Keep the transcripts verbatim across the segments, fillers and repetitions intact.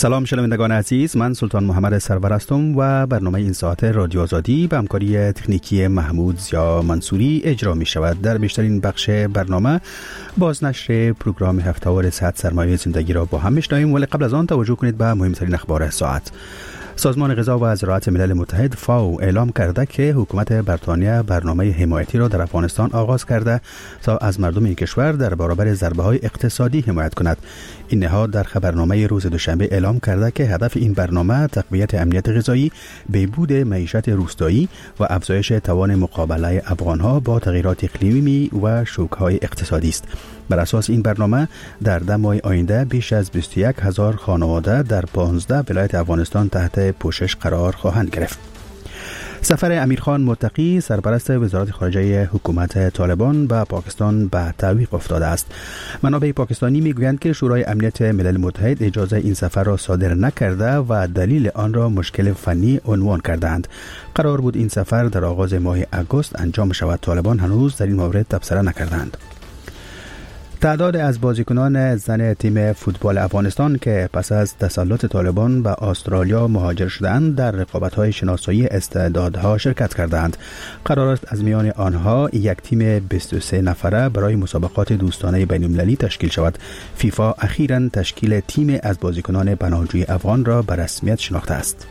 سلام شنوندگان عزیز، من سلطان محمد سرور هستم و برنامه این ساعت رادیو آزادی به همکاری تکنیکی محمود زیا منصوری اجرا می شود. در بیشترین بخش برنامه بازنشر پروگرام هفته‌وار صحت سرمایه زندگی را با هم میشنویم، ولی قبل از آن توجه کنید به مهمترین اخبار ساعت. سازمان غذا و زراعت ملل متحد فاو اعلام کرده که حکومت بریتانیا برنامه حمایتی را در افغانستان آغاز کرده تا از مردم این کشور در برابر ضربه‌های اقتصادی حمایت کند. این نهاد در خبرنامه روز دوشنبه اعلام کرده که هدف این برنامه تقویت امنیت غذایی، بهبود معیشت روستایی و افزایش توان مقابله افغانها با تغییرات اقلیمی و شوک‌های اقتصادی است. بر اساس این برنامه در ده ماه آینده بیش از بیست و یک هزار خانواده در پانزده ولایت افغانستان تحت پوشش قرار خواهند گرفت. سفر امیرخان متقی سرپرست وزارت خارجه حکومت طالبان به پاکستان به تعویق افتاده است. منابع پاکستانی میگویند که شورای امنیت ملل متحد اجازه این سفر را صادر نکرده و دلیل آن را مشکل فنی عنوان کردند. قرار بود این سفر در آغاز ماه اگست انجام شود. طالبان هنوز در این مورد تبصره نکردند. تعداد از بازیکنان زن تیم فوتبال افغانستان که پس از تسلط طالبان به استرالیا مهاجر شدند در رقابت‌های شناسایی استعدادها شرکت کردند. قرار است از میان آنها یک تیم بیست و سه نفره برای مسابقات دوستانه بین‌المللی تشکیل شود. فیفا اخیراً تشکیل تیم از بازیکنان پناهجوی افغان را به رسمیت شناخته است.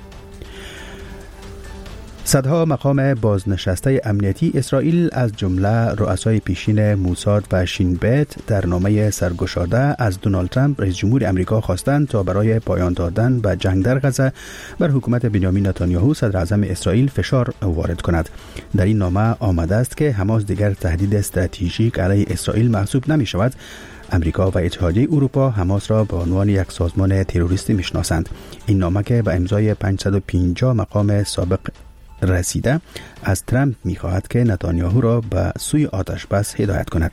صدها مقام بازنشسته امنیتی اسرائیل از جمله رؤسای پیشین موساد و شین بیت در نامه سرگشاده از دونالد ترامپ رئیس جمهور امریکا خواستند تا برای پایان دادن به جنگ در غزه بر حکومت بنیامین نتانیاهو صدر اعظم اسرائیل فشار وارد کند. در این نامه آمده است که حماس دیگر تهدید استراتژیک علیه اسرائیل محسوب نمی شود. امریکا و اتحادیه اروپا حماس را به عنوان یک سازمان تروریستی میشناسند. این نامه که به امضای پانصد و پنجاه مقام سابق رسیده از ترامپ می‌خواهد که نتانیاهو را به سوی آتش بس هدایت کند.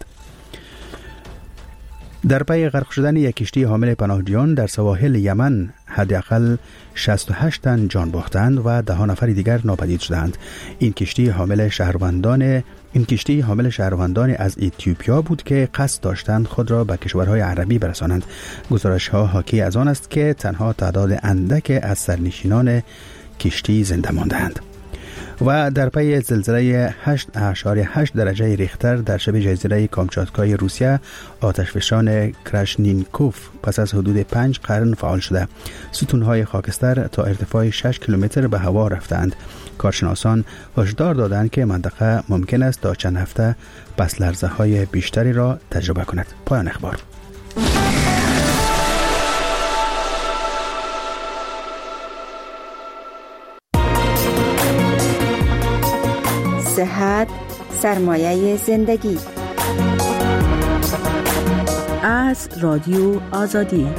در پی غرق شدن یک کشتی حامل پناهجویان در سواحل یمن حداقل شصت و هشت تن جان باختند و ده نفر دیگر ناپدید شدند. این کشتی حامل شهروندان این کشتی حامل شهروندان از اتیوپیا بود که قصد داشتند خود را به کشورهای عربی برسانند. گزارش‌ها حاکی از آن است که تنها تعداد اندک از سرنشینان کشتی زنده ماندند. و در پی زلزله هشت اشاریه هشت درجه ریختر در شبه جزیره کامچاتکای روسیه آتشفشان کراشنینکوف پس از حدود پنج قرن فعال شده. ستونهای خاکستر تا ارتفاع شش کیلومتر به هوا رفتند. کارشناسان هشدار دادند که منطقه ممکن است تا چند هفته پس لرزه های بیشتری را تجربه کند. پایان اخبار. صحت سرمایه زندگی از رادیو آزادی.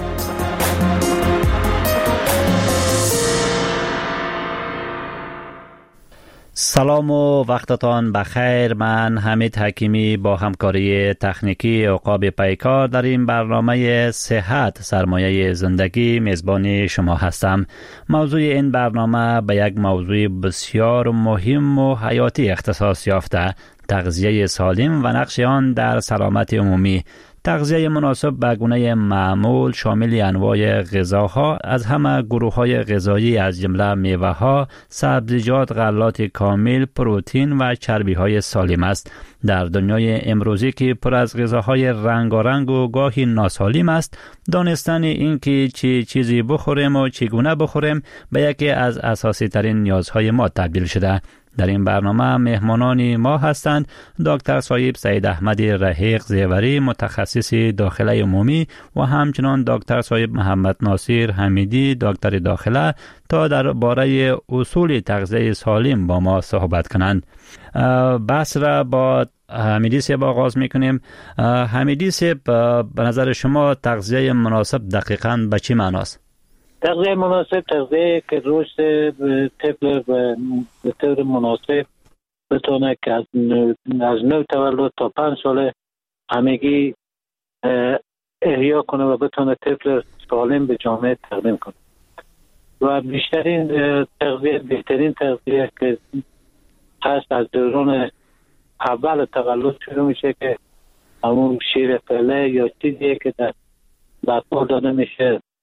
سلام و وقتتان بخیر. من حمید حکیمی با همکاری تکنیکی عقاب پیکار در این برنامه صحت سرمایه زندگی میزبان شما هستم. موضوع این برنامه به یک موضوع بسیار مهم و حیاتی اختصاص یافته: تغذیه سالم و نقش آن در سلامت عمومی. تغذیه مناسب به گونه معمول شامل انواع غذاها از همه گروه‌های غذایی از جمله میوه‌ها، سبزیجات، غلات کامل، پروتئین و چربی‌های سالم است. در دنیای امروزی که پر از غذاهای رنگارنگ و گاهی ناسالم است، دانستن این که چه چیزی بخوریم و چگونه بخوریم به یکی از اساسی ترین نیازهای ما تبدیل شده. در این برنامه مهمانان ما هستند دکتر صاحب سید احمد رحیق زیوری، متخصص داخله عمومی، و همچنان دکتر صاحب محمد ناصر حمیدی، دکتر داخله، تا درباره اصول تغذیه سالم با ما صحبت کنند. بحث را با حمیدی صاحب آغاز میکنیم. حمیدی صاحب، به نظر شما تغذیه مناسب دقیقاً به چی معناست؟ تغذیه مناسب تغذیه که رشد طفل به طور مناسب بتونه که از از نو تولد تا پنج ساله همگی احیا کنه و بتونه طفل سالم به جامعه تقدیم کنه. و بیشترین تغذیه بهترین تغذیه که هست از دوران اول تولد شروع میشه که همون شیر پله یا چیزی که در بطور داده میشه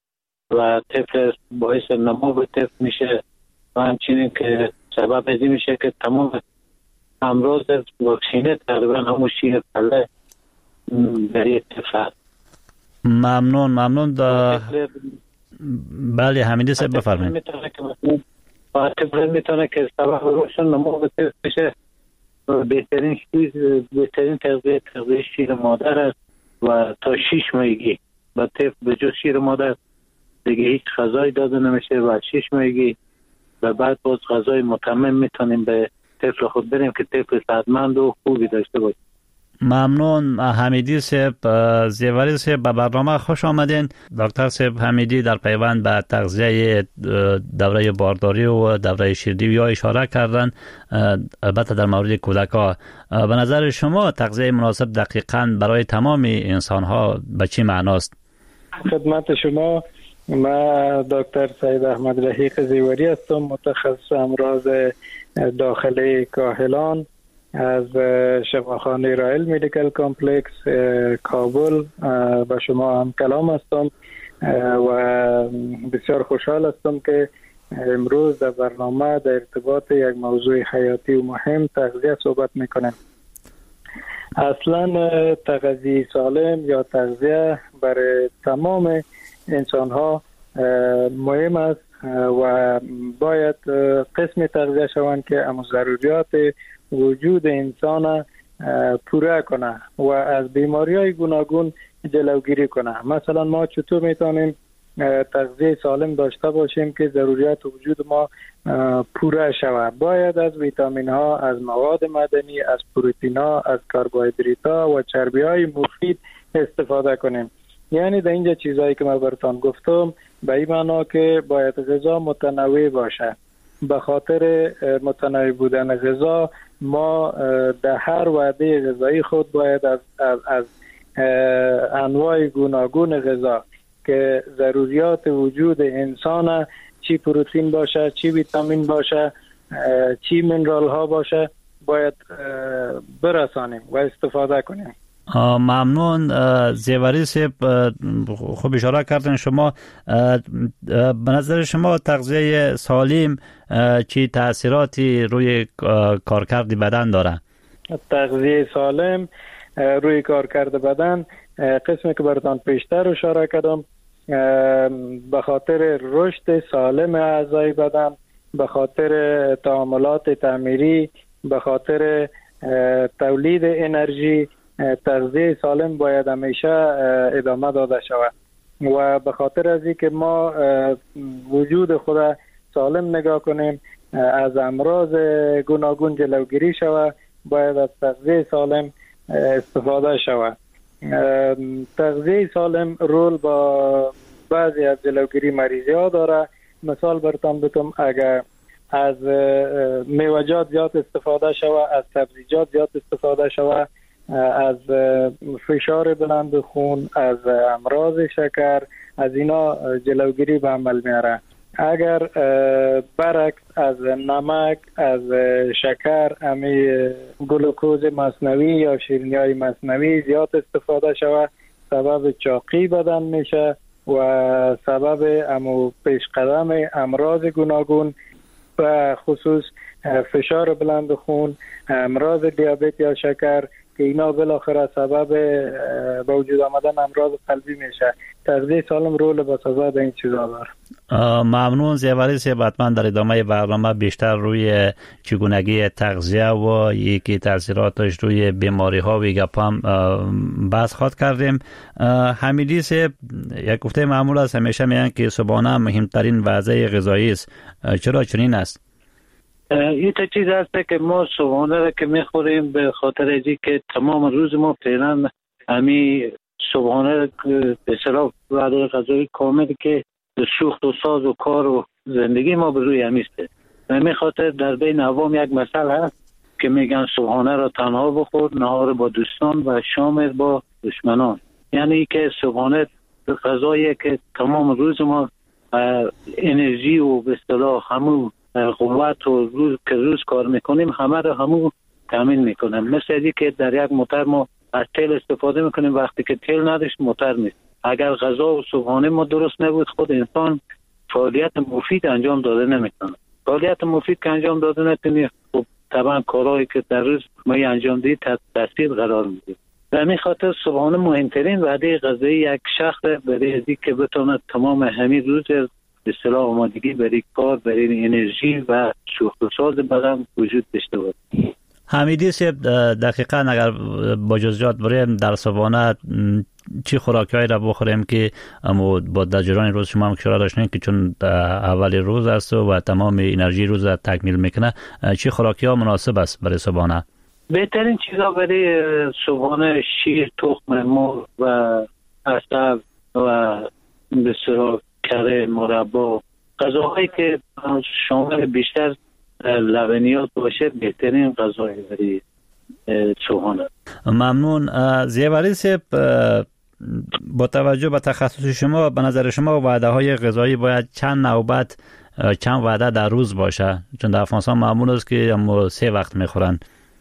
و طفل باعث نمو به طفل میشه و همچنین که سبب ازی میشه که تمام امراض واکسینه تقریبا همون شیر پله در یک طفل هست. ممنون ممنون دا... بله حمیدی صاحب بفرمایید. و طفل میتونه که سبب روشن نمو به طفل بشه. بهترین چیز بهترین تغذیه تغذیه شیر مادر است و تا شش ماهگی به طفل به جز شیر مادر دیگه هیچ غذایی داده نمیشه و شش ماهگی و بعد باز غذای متمم میتونیم به طفل خود بریم که طفل صحتمند و خوبی داشته باشه. ممنون حمیدی صاحب. زیوری صاحب به برنامه خوش آمدین. دکتر صاحب حمیدی در پیوند به تغذیه دوره بارداری و دوره شیردهی اشاره کردن، البته در مورد کودک‌ها. به نظر شما تغذیه مناسب دقیقاً برای تمام انسان‌ها به چه معناست؟ خدمت شما، من دکتر سید احمد رحیق زیوری هستم، متخصص امراض داخلی کاهلان از شفاخانه رایل مدیکل کامپلکس کابل. با شما هم کلام هستم و بسیار خوشحال هستم که امروز در برنامه در ارتباط یک موضوع حیاتی و مهم تغذیه صحبت میکنیم. اصلا تغذیه سالم یا تغذیه برای تمام انسان ها مهم است و باید قسم تغذیه شوند که اما ضروریات وجود انسان پوره کنه و از بیماری های گوناگون جلوگیری کنه. مثلا ما چطور میتونیم تغذیه سالم داشته باشیم که ضروریات وجود ما پوره شود؟ باید از ویتامین ها، از مواد معدنی، از پروتئین ها، از کربوهیدرات ها و چربی های مفید استفاده کنیم. یعنی در اینجا چیزایی که من براتون گفتم به این معنا که باید غذا متنوع باشه. به خاطر متنوع بودن غذا ما در هر وعده غذایی خود باید از, از, از انواع گوناگون غذا که ضروریات وجود انسان، چی پروتئین باشه، چی ویتامین باشه، چی منرال ها باشه، باید برسانیم و استفاده کنیم. ممنون. زیوری صاحب خوب اشاره کردن شما. به نظر شما تغذیه سالم چی تاثیراتی روی کارکرد بدن داره؟ تغذیه سالم روی کارکرد بدن قسمی که براتون پیشتر اشاره کردم، به خاطر رشد سالم اعضای بدن، به خاطر تعاملات تعمیری، به خاطر تولید انرژی، تغذیه سالم باید همیشه ادامه داده شود و به خاطر از اینکه ما وجود خود سالم نگاه کنیم، از امراض گوناگون جلوگیری شود، باید از تغذیه سالم استفاده شود. تغذیه سالم رول با بعضی از جلوگیری مریضی ها داره. مثال براتون بگم، اگر از میوه‌جات زیاد استفاده شود، از سبزیجات زیاد استفاده شود، از فشار بلند خون، از امراض شکر، از اینا جلوگیری به عمل میاره. اگر برعکس از نمک، از شکر، امی گلوکوز مصنوعی یا شیرینی‌های مصنوعی زیاد استفاده شود، سبب چاقی بدن میشه و سبب امو پیش قدم امراض گوناگون و خصوص فشار بلند خون، امراض دیابت یا شکر که اینا بالاخره سبب به وجود آمدن امراض قلبی میشه. تغذیه سالم رول بسازا در این چیزا داره. ممنون. زیوری صاحب حتما در ادامه برنامه بیشتر روی چگونگی تغذیه و یکی تاثیراتش روی بیماری ها و گپام بحث خواهد کردیم. حمیدی صاحب، یک گفته معمول است، همیشه میگن که صبحانه مهمترین وعده غذایی است. چرا چنین است؟ این تا چیز هست که ما صبحانه را که میخوریم به خاطر ازی که تمام روز ما فعلا همی صبحانه به اصطلاح وعده غذایی کامل که شوخت و ساز و کار و زندگی ما به روی همیسته. و می خاطر در بین عوام یک مسئله هست که میگن صبحانه را تنها بخور، نهار با دوستان و شام با دشمنان. یعنی که صبحانه غذایی که تمام روز ما انرژی و به اصطلاح همون قوت و روز که روز کار میکنیم همه رو همون تامین میکنیم. مثل اینکه که در یک موتر ما از تیل استفاده میکنیم، وقتی که تیل نداشت موتر نیست. اگر غذا و صبحانه ما درست نبود خود انسان فعالیت مفید انجام داده نمیتونه. فعالیت مفید که انجام داده نکنی خب طبعا کارهایی که در روز ما انجام دهی تحت تاثیر قرار میگیره. به همین خاطر صبحانه مهمترین وعده غذایی یک شخص برای ازی که بتونه تمام همین روز به اصطلاح آمادگی برای کار، برای انرژی و شخص ساز بدن وجود داشته باشه. حمیدی صاحب دقیقاً اگر با جزئیات بریم در صبحانه چی خوراکی‌هایی را بخوریم که اما با دجران روز شما هم کشورا داشتین که چون اول روز است و تمام انرژی روز را تکمیل میکنه، چی خوراکی‌ها مناسب است برای صبحانه؟ بهترین چیزا برای صبحانه شیر، تخم مرغ و عسل و بسیار کره، مربا، غذاهایی که شامل بیشتر لبنیات باشه بهترین غذای برای صبحانه. ممنون. زیوری صاحب، با توجه به تخصص شما به نظر شما وعده های غذایی باید چند نوبت چند وعده در روز باشه؟ چون در افغانستان معمول است که اما سه وقت میخورن.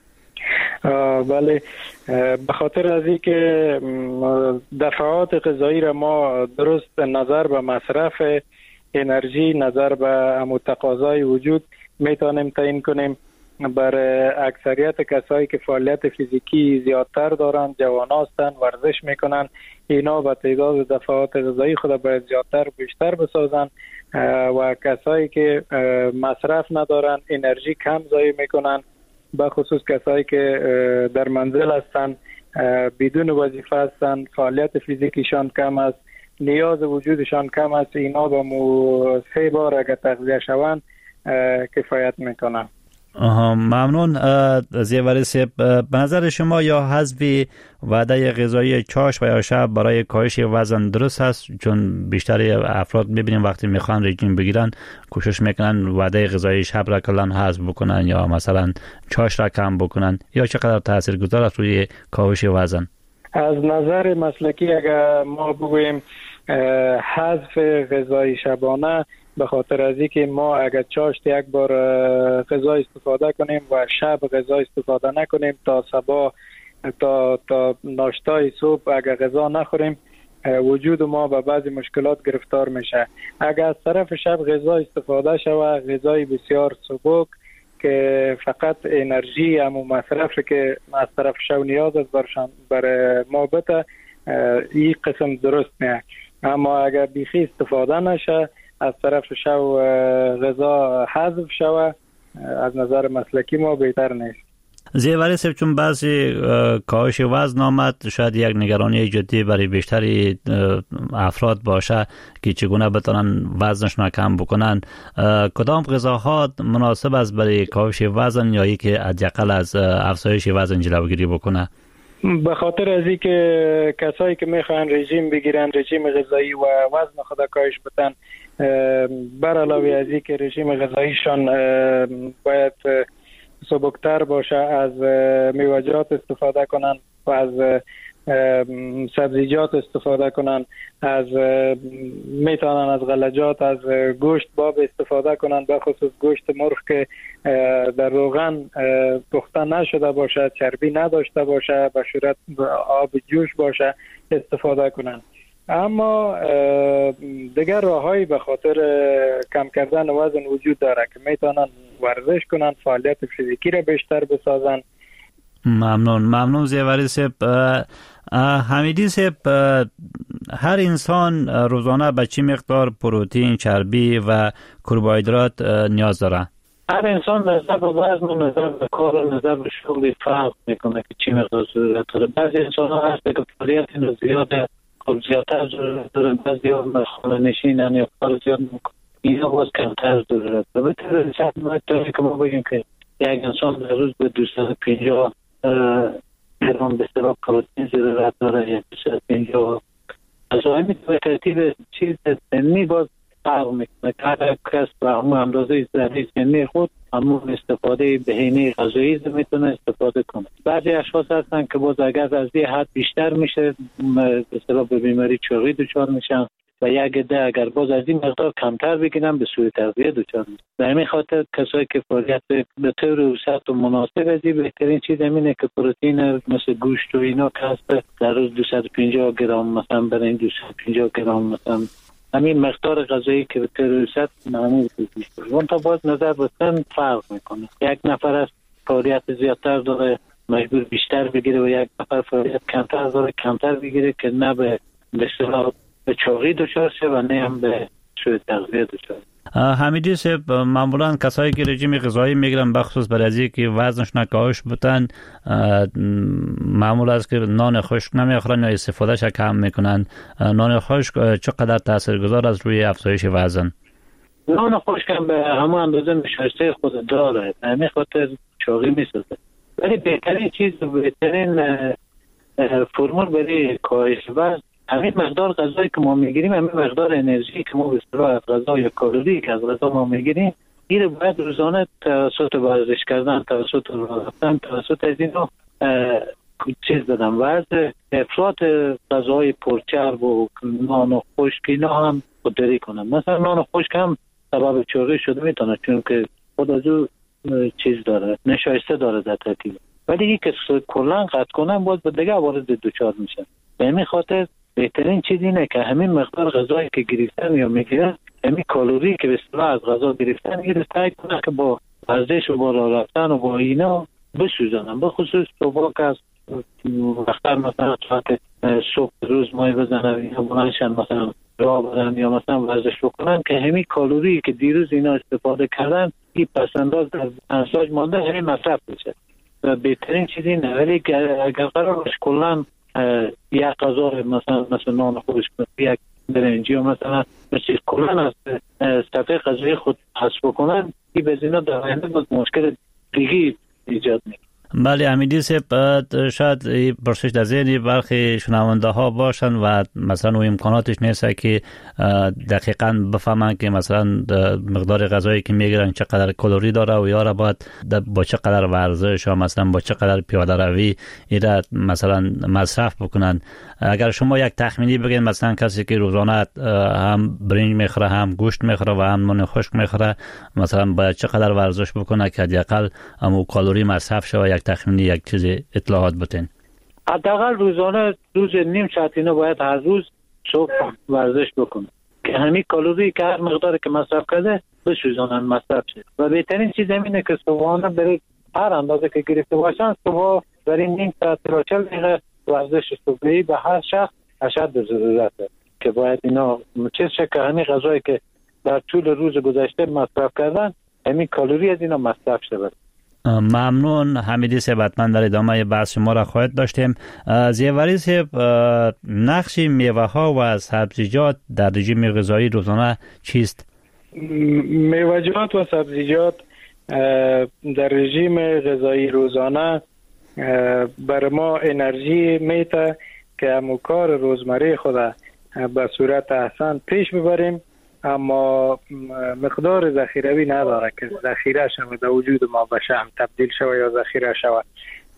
بله، به خاطر از این که دفعات غذایی را ما درست نظر به مصرف انرژی، نظر به امو تقاضای وجود میتونیم تعیین کنیم. برای اکثریت کسایی که فعالیت فیزیکی زیادتر دارن، جوان هستن، ورزش میکنن، اینا به تعداد دفعات غذایی خود باید زیادتر بیشتر بسازن و کسایی که مصرف ندارن، انرژی کم ضایع میکنن، به خصوص کسایی که در منزل هستن، بدون وظیفه هستن، فعالیت فیزیکیشان کم است، نیاز وجودشان کم است، اینا با مو سه بار اگر تغذیه شوند کفایت میکنن. ممنون. زیوری صاحب، به نظر شما یا حذف وعده غذایی چاش و یا شب برای کاهش وزن درست است؟ چون بیشتر افراد میبینیم وقتی میخوان رژیم بگیرن کوشش میکنن وعده غذایی شب را کلا حذف بکنن یا مثلا چاش را کم بکنن، یا چقدر تاثیرگذار است روی کاهش وزن؟ از نظر مسلکی اگر ما بگوییم حذف غذای شبانه، به خاطر از اینکه ما اگر چاشت یک بار غذا استفاده کنیم و شب غذا استفاده نکنیم، تا صبح تا تا ناشتای صبح اگر غذا نخوریم، وجود ما به بعضی مشکلات گرفتار میشه. اگر از طرف شب غذا استفاده شود، غذای بسیار سبک که فقط انرژی همو مصرفی که از طرف شب نیاز است برشان بر ما بده، این قسم درست نه. اما اگر بیخی استفاده نشه، از طرف شب غذا حذف شود، از نظر مسلکی ما بهتر نیست. زیوری صاحب، چون بعضی کاهش وزن آمد، شاید یک نگرانی جدی برای بیشتری افراد باشه که چگونه بتونن وزنشون کم بکنن. کدام غذاها مناسب است برای کاهش وزن یا ای که حداقل از افزایش وزن جلوگیری بکنه؟ به خاطر از این که کسایی که میخوان رژیم بگیرن، رژیم غذایی و وزن خود کاهش بدن، بر علاوه از این که رژیم غذاییشان باید سبکتر باشه، از میوه‌جات استفاده کنن و از سبزیجات استفاده کنن، از میتونن از غلجات، از گوشت باب استفاده کنن، به خصوص گوشت مرغ که در روغن پخته نشده باشه، چربی نداشته باشه، به صورت آب جوش باشه استفاده کنن. اما دیگر راههایی به خاطر کم کردن وزن وجود داره که میتونن ورزش کنن، فعالیت فیزیکی را بیشتر بسازن. ممنون. ممنون زیوری صاحب. حمیدی صاحب، هر انسان روزانه به چه مقدار پروتئین، چربی و کربوهیدرات نیاز داره؟ هر انسان نظر به وزن و نظر به کار و نظر به شغل فرق میکنه که چی مقدار ضرورت داره. بعضی انسان ها هست که فعالیت زیاده، خب زیادتر ضرورت داره، بعضی ها خانه نشینن یا کار زیاد میکنه، اینا باز کمتر ضرورت داره. به طور سطح که ما بگیم که یک انسان در روز به دویست و پنجاه گرم به اصطلاح پروتئین ضرورت داره، یا دویست و پنجاه غذایی به ترتیب چیز سنی باز فرق میکنه. هر کس به همون اندازه ذره سنی خود همون استفاده بهینه غذایی میتونه استفاده کنه. بعضی اشخاص هستن که باز اگر از این حد بیشتر میشه به اصطلاح به بیماری چاقی دچار میشن و یک عده اگر باز از این مقدار کمتر بگیرن به سوء تغذیه دچار میشن. به همین خاطر کسایی که فعالیت به طور اوسط و مناسب ازی بهترین چیز همینه که پروتئین مثل گوشت و اینا که هست در روز دویست و پنجاه گرم مثلا برای دویست و پنجاه گرم مثلا همین مقدار غذایی که به طور اوسط معمول میشه. اون تا باز نظر به سن فرق میکنه. یک نفر از فعالیت زیادتر داره مجبور بیشتر بگیره و یک نفر فعالیت کمتر داره کمتر بگیره که نه به به اصطلاح به چاقی دچار شه و نه هم به سوء تغذیه دچار. حمیدی صاحب، معمولا کسایی که رژیم غذایی میگیرن بخصوص برای از اینکه وزنشون کاهش بتن معمول است که نان خشک نمیخورن یا استفادهش کم میکنن. نان خشک چقدر تاثیرگذار از روی افزایش وزن؟ نان خشک هم به همون اندازه نشایسته خود داره، همین خاطر چاقی میسازه. ولی بهترین چیز و بهترین فرمول برای کاهش وزن همین مقدار غذایی که ما میگیریم، همین مقدار انرژی که ما به اصطلاح از غذا یا کالری که از غذا ما میگیریم، این باید روزانه توسط ورزش کردن، توسط راه رفتن، توسط از اینا چیز بدن. وزن افراط غذای پرچرب و نان خشک اینا هم خودداری کنن. مثلا نان خشک هم سبب چاقی شده میتونه، چون که خود از او چیز داره، نشایسته داره در ترکیب. ولی این که کلا قطع کنن باز به دیگه عوارض دچار میشن. به همین خاطر بهترین چیز اینه که همین مقدار غذایی که گرفتن یا میگیرن، همین کالری که به اصطلاح از غذا گرفتن، این رو سعی کنن که با ورزش و با راه رفتن و با اینا بسوزانن. به خصوص صبح که از وقتا مثلا ساعت صبح روز مای بزنن یا بلندشن مثلا راه برن یا مثلا ورزش بکنن که همین کالری که دیروز اینا استفاده کردن این پسنداز در انساج مانده همین مصرف بشه. و بهترین چیز اینه. ولی اگر قرار باشه کلن یک غذا مثلا مثلا نان خشک، یک برنج یا مثلا مثل کلن از صفحه غذایی خود حذف بکنن، این بزینا در آینده باز مشکل دیگه ایجاد میکنه. بله حمیدی صاحب، شاید پرسش در ذهن برخی شنونده ها باشن و مثلا اون امکاناتش نیست که دقیقاً بفهمن که مثلا مقدار غذایی که میگیرن چقدر کالری داره و یا را باید با چقدر ورزش یا مثلا با چقدر پیاده روی اینا مثلا مصرف بکنن. اگر شما یک تخمینی بگین، مثلا کسی که روزانه هم برنج میخوره، هم گوشت میخوره و هم نان خشک میخوره، مثلا باید چقدر ورزش بکنه که حداقل همون کالری مصرف شه؟ یک تخمینی، یک چیز اطلاعات بتین. حداقل روزانه روز نیم ساعت اینا باید هر روز صبح ورزش بکنه که همین کالری که هر مقداری که مصرف کرده بسوزانن مصرف شه. و بهترین چیز همینه که صبحانه برای هر اندازه که گرفته باشن صبح برای نیم ساعت تا چهل دقیقه ورزش صبحی به هر شخص اشد ضرورته که باید اینا چیز شه که همین غذایی که در طول روز گذشته مصرف کردن همین کالری از اینا مصرف شه. ممنون حمیدی صاحب، حتما در ادامه بحث شما را خواهد داشتیم. زیوری صاحب، نقش میوه ها و سبزیجات در رژیم غذایی روزانه چیست؟ میوه‌جات و سبزیجات در رژیم غذایی روزانه بر ما انرژی میته که همون کار روزمره خود به صورت احسن پیش ببریم، اما مقدار ذخیروی نداره که ذخیره شود در وجود ما به شحم تبدیل شود یا ذخیره شود.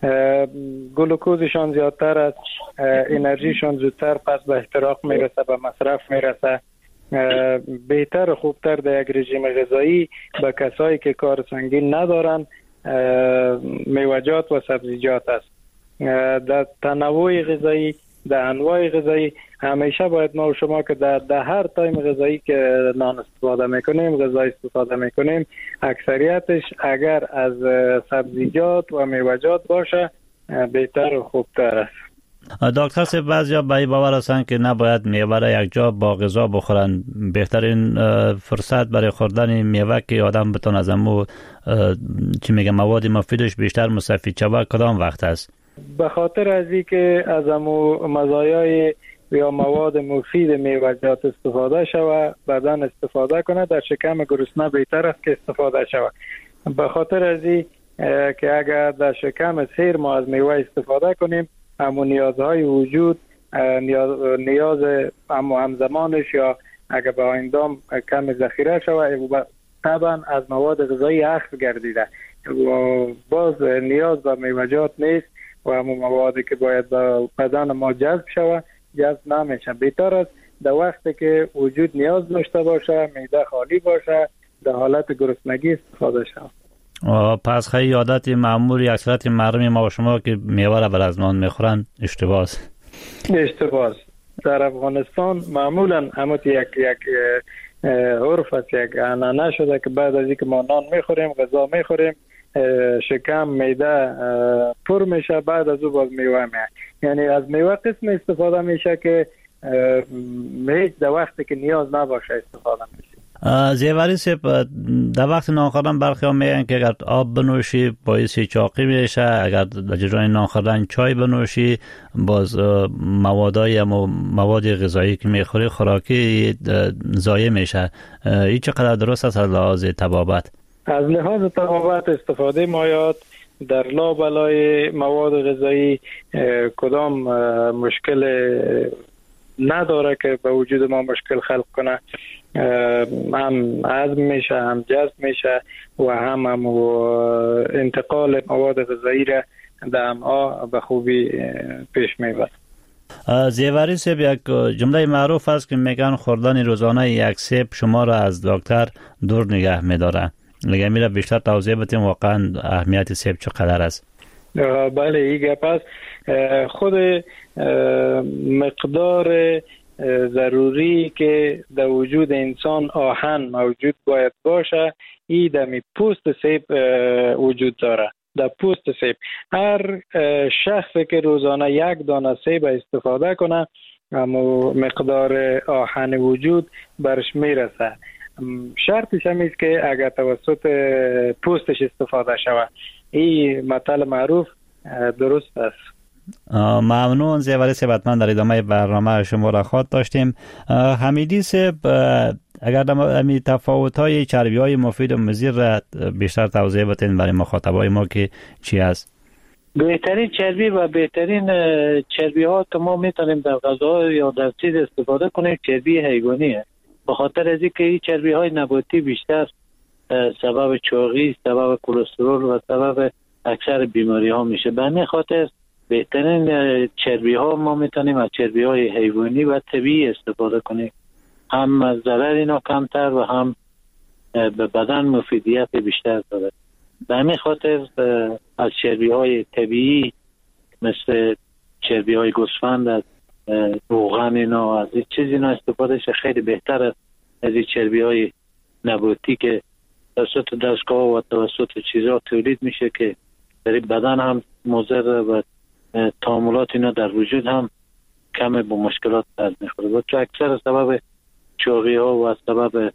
گلوکوزشان زیادتر است، انرژیشان زودتر پس به احتراق میرسه، به مصرف میرسه. بهتر و خوبتر در یک رژیم غذایی به کسایی که کار سنگین ندارن میوه‌جات و سبزیجات است. در تنوع غذایی، در انواع غذایی همیشه باید ما و شما که در, در هر تایم غذایی که نان استفاده میکنیم، غذا استفاده میکنیم، اکثریتش اگر از سبزیجات و میوه‌جات باشه بهتر و خوبتر است. دکتر صاحب، بعضیا به این باور هستند که نباید میوه را یک جا با غذا بخورن. بهترین فرصت برای خوردن میوه که آدم بتونه از امو چی میگه مواد مفیدش بیشتر مستفید شود کدام وقت است؟ به خاطر از اینکه از امو مزایای یا مواد مفید میوه‌جات استفاده شود، بدن استفاده کنه، در شکم گرسنه بهتر است که استفاده شود. به خاطر از این که اگر در شکم سیر ما از میوه استفاده کنیم، همون نیازهای وجود نیاز, نیاز اما همزمانش یا اگر به آیندام کم ذخیره شود طبعا از مواد غذایی اخذ گردیده و باز نیاز به میوه‌جات نیست و همون موادی که باید به بدن ما جذب شود جذب نمیشه. بهتر است در وقتی که وجود نیاز داشته باشه، معده خالی باشه، در حالت گرسنگی استفاده شود. پس خیلی عادت معمولی اکثریت مردم ما و شما که میوه را بر از نان میخورن اشتباه است. اشتباه است. در افغانستان معمولا همون یک یک عرف است، یک عنعنه شده که بعد از اینکه ما نان میخوریم، غذا میخوریم، شکم معده پر میشه، بعد از او باز میوه میه. یعنی از میوه قسم استفاده میشه که هیچ در وقتی که نیاز نباشه استفاده میشه. زیوری سیب در وقت نان خوردن برخی ها میگن که اگر آب بنوشی باعث چاقی میشه، اگر در جریان نان خوردن چای بنوشی باز موادای مواد غذایی که میخوری خوراکی ضایع میشه. این چقدر درست است از لحاظ طبابت؟ از لحاظ طبابت استفاده مایات در لابلای مواد غذایی کدام مشکل نداره که به وجود ما مشکل خلق کنه. هم هضم میشه، هم جذب میشه و هم هم انتقال مواد غذایی را در امعا به خوبی پیش میبرد. زیوری سیب یک جمله معروف است که میگن خوردن روزانه یک سیب شما را از دکتر دور نگه میداره. لگه میره بیشتر توضیح بدیم واقعا اهمیت سیب چقدر است؟ بله این گپ است. خود مقدار ضروری که در وجود انسان آهن موجود باید باشه این در پوست سیب وجود داره. در پوست سیب هر شخصی که روزانه یک دانه سیب استفاده کنه اما مقدار آهن وجود برش میرسه. شرطش هم است که اگر توسط پوستش استفاده شود. این مطلب معروف درست است. ممنون زیوری سیب. حتما در ادامه برنامه شما را خواهد داشتیم. حمیدی سیب اگر در تفاوت‌های چربی‌های مفید و مضر را بیشتر توضیح بدین برای مخاطبای ما که چی است؟ بهترین چربی و بهترین چربی ها که ما میتونیم در غذا یا در چیز استفاده کنیم چربی حیوانیه. به خاطر از اینکه این چربی های نباتی بیشتر سبب چاقی، سبب کلسترول و سبب اکثر بیماری ها میشه. به همین خاطر بهترین چربی ها ما میتونیم از چربی های حیوانی و طبیعی استفاده کنیم. هم ضرر اینا کمتر و هم به بدن مفیدیت بیشتر داره. به همین خاطر از چربی های طبیعی مثل چربی های گوسفند، از روغن اینا، از این چیز اینا استفاده شه خیلی بهتر است از این چربی های نباتی که توسط دستگاه و توسط چیزها تولید میشه که در بدن هم مضر و تعاملات اینا در وجود هم کم با مشکلات در میخوره و که اکثر سبب چاقی ها و سبب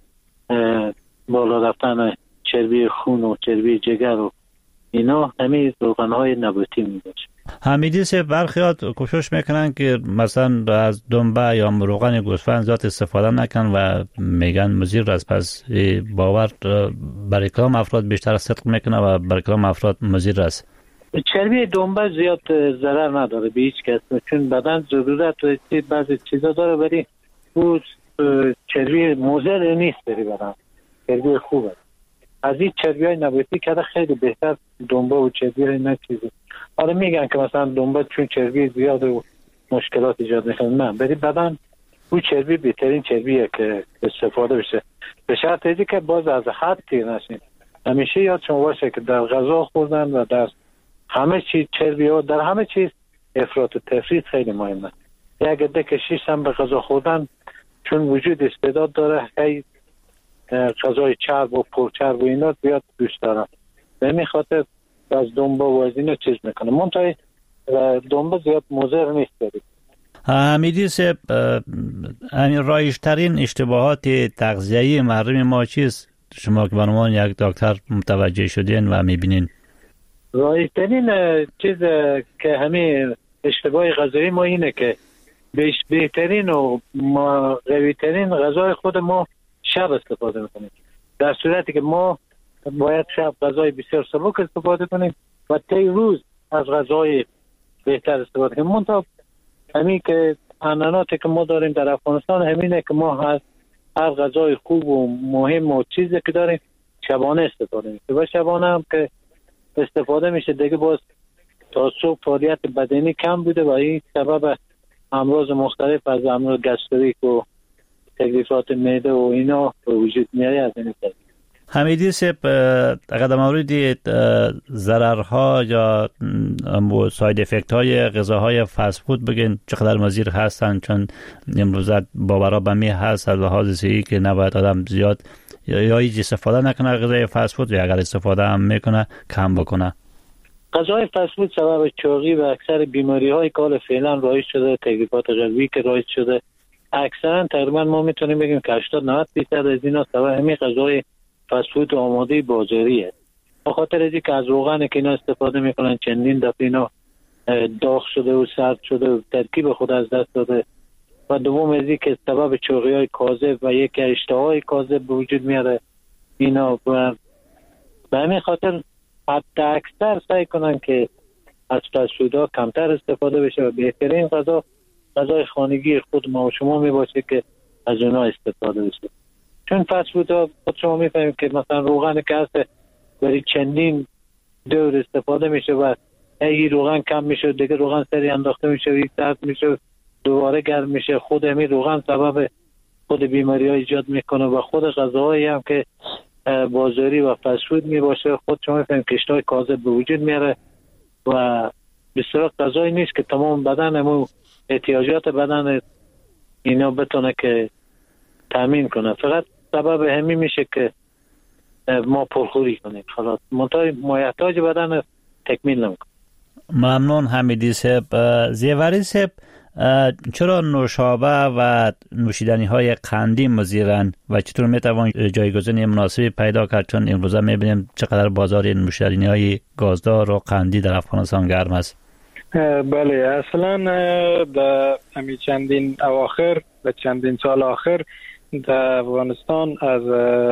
بالا رفتن چربی خون و چربی جگر و اینا همه روغن های نباتی میباشه. حمیدی سه برخیات کوشش میکنن که مثلا از دنبه یا روغن گوسفند زیاد استفاده نکن و میگن مضر است. پس باور برای کلام افراد بیشتر صدق میکنه و برای کلام افراد مضر است. چربی دنبه زیاد ضرر نداره به هیچ کس، چون بدن ضرورت و بعضی چیزا داره ولی او چربی مضر نیست برای بدن، چربی خوبه. از این چربی های نباتی که خیلی بهتر دنبه و چربی های نه چیزی. حالا میگن که مثلا دنبه چون چربی زیاد و مشکلات ایجاد میکنه، نه، برای بدن او چربی بهترین چربیه که استفاده بشه، به شرط اینکه که باز از حد تیر نشین. همیشه یادشون باشه که در غذا خوردن و در همه چیز چربی ها، در همه چیز افراط و تفریط خیلی مهمه. یک عده که شیش هم به غذا خوردن چون وجود استعداد داره هی غذای چرب و پرچرب و اینا زیاد دوست دارن، به همین خاطر از دنبه و از اینا چیز میکنه. منتهای دنبه زیاد مضر نیست دارید. حمیدی صاحب، همین رایج‌ترین اشتباهات تغذیه‌ای مردم ما چیست؟ شما که به عنوان یک دکتر متوجه شدین و میبینین. رایج‌ترین چیز که همین اشتباه غذایی ما اینه که بهترین و قوی‌ترین غذای خود ما شب استفاده میکنیم، در صورتی که ما باید شب غذای بسیار سبک استفاده کنیم و طی روز از غذای بهتر استفاده کنیم. منتها همین که عنعناتی که ما داریم در افغانستان همینه که ما هست هر غذای خوب و مهم و چیزی که داریم شبانه استفاده میشه و شبانه هم که استفاده میشه دیگه باز تا صبح فعالیت بدنی کم بوده و این سبب امراض مختلف از امراض گستریک و تکلیفات معده و اینا به وجود میاره از این طریق. حمیدی صاحب، اگر در مورد ضررها یا ساید افکت های غذاهای فست فود بگین چقدر مضر هستن، چون امروز باورا به می هست از لحاظ صحی که نباید آدم زیاد یا هیچ استفاده نکنه غذای فست فود، یا اگر استفاده هم میکنه کم بکنه. غذای فست فود سبب چاقی و اکثر بیماری های که فعلا رایج شده، تکلیفات قلبی که رایج شده، اکثرا تقریبا ما میتونیم بگیم که هشتاد نود درصد از اینا سبب همین غذای فست فود آماده بازاریه. به خاطر از اینکه از روغن که اینا استفاده میکنن چندین دفعه اینا داغ شده و سرد شده و ترکیب خود از دست داده، و دوم از اینکه سبب چاقی های کاذب و یک اشتهای کاذب به وجود میاره اینا. و به همین خاطر حتی اکثر سعی کنن که از فست فودها کمتر استفاده بشه و بهترین غذا غذای خانگی خود ما و شما میباشه که از اونها استفاده بشه. چون فست فودها خود شما میفهمید که مثلا روغن که هست برای چندین دور استفاده میشه و اگه روغن کم میشه دیگه روغن سری انداخته میشه و یک ساعت میشه دوباره گرم میشه. خود همین روغن سبب خود بیماری ها ایجاد میکنه و خود غذاهایی هم که بازاری و فست فود میباشه خود شما میفهمید که اشتهای کاذب به وجود میاره و بسیار غذایی نیست که تمام بدن همون احتیاجات بدن اینا بتونه که تامین کنه. فقط سبب همین میشه که ما پرخوری کنیم، خلاص منتهای محتاج بدن تکمیل نمیکنه. ممنون حمیدی صاحب. زیوری صاحب، چرا نوشابه و نوشیدنی های قندی مضرن و چطور میتوان جایگزین مناسبی پیدا کرد، چون امروزه میبینیم چقدر بازار نوشیدنی های گازدار و قندی در افغانستان گرم است؟ بله، اصلا در همین چندین اواخر و چندین سال آخر در افغانستان از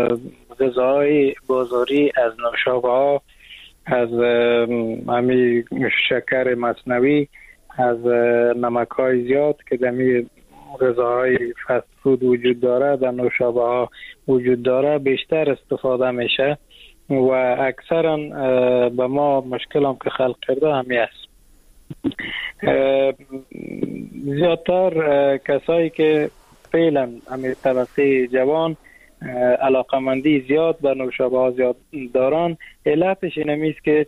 غذاهای بازاری، از نوشابه ها، از همین شکر مصنوعی، از نمک های زیاد که در غذاهای فست فود وجود داره، در نوشابه ها وجود داره بیشتر استفاده میشه و اکثرا به ما مشکل هم که خلق کرده همی است. زیادتر کسایی که فعلا همین طبقه جوان علاقمندی زیاد به نوشابه ها زیاد دارن، علتش اینمیست که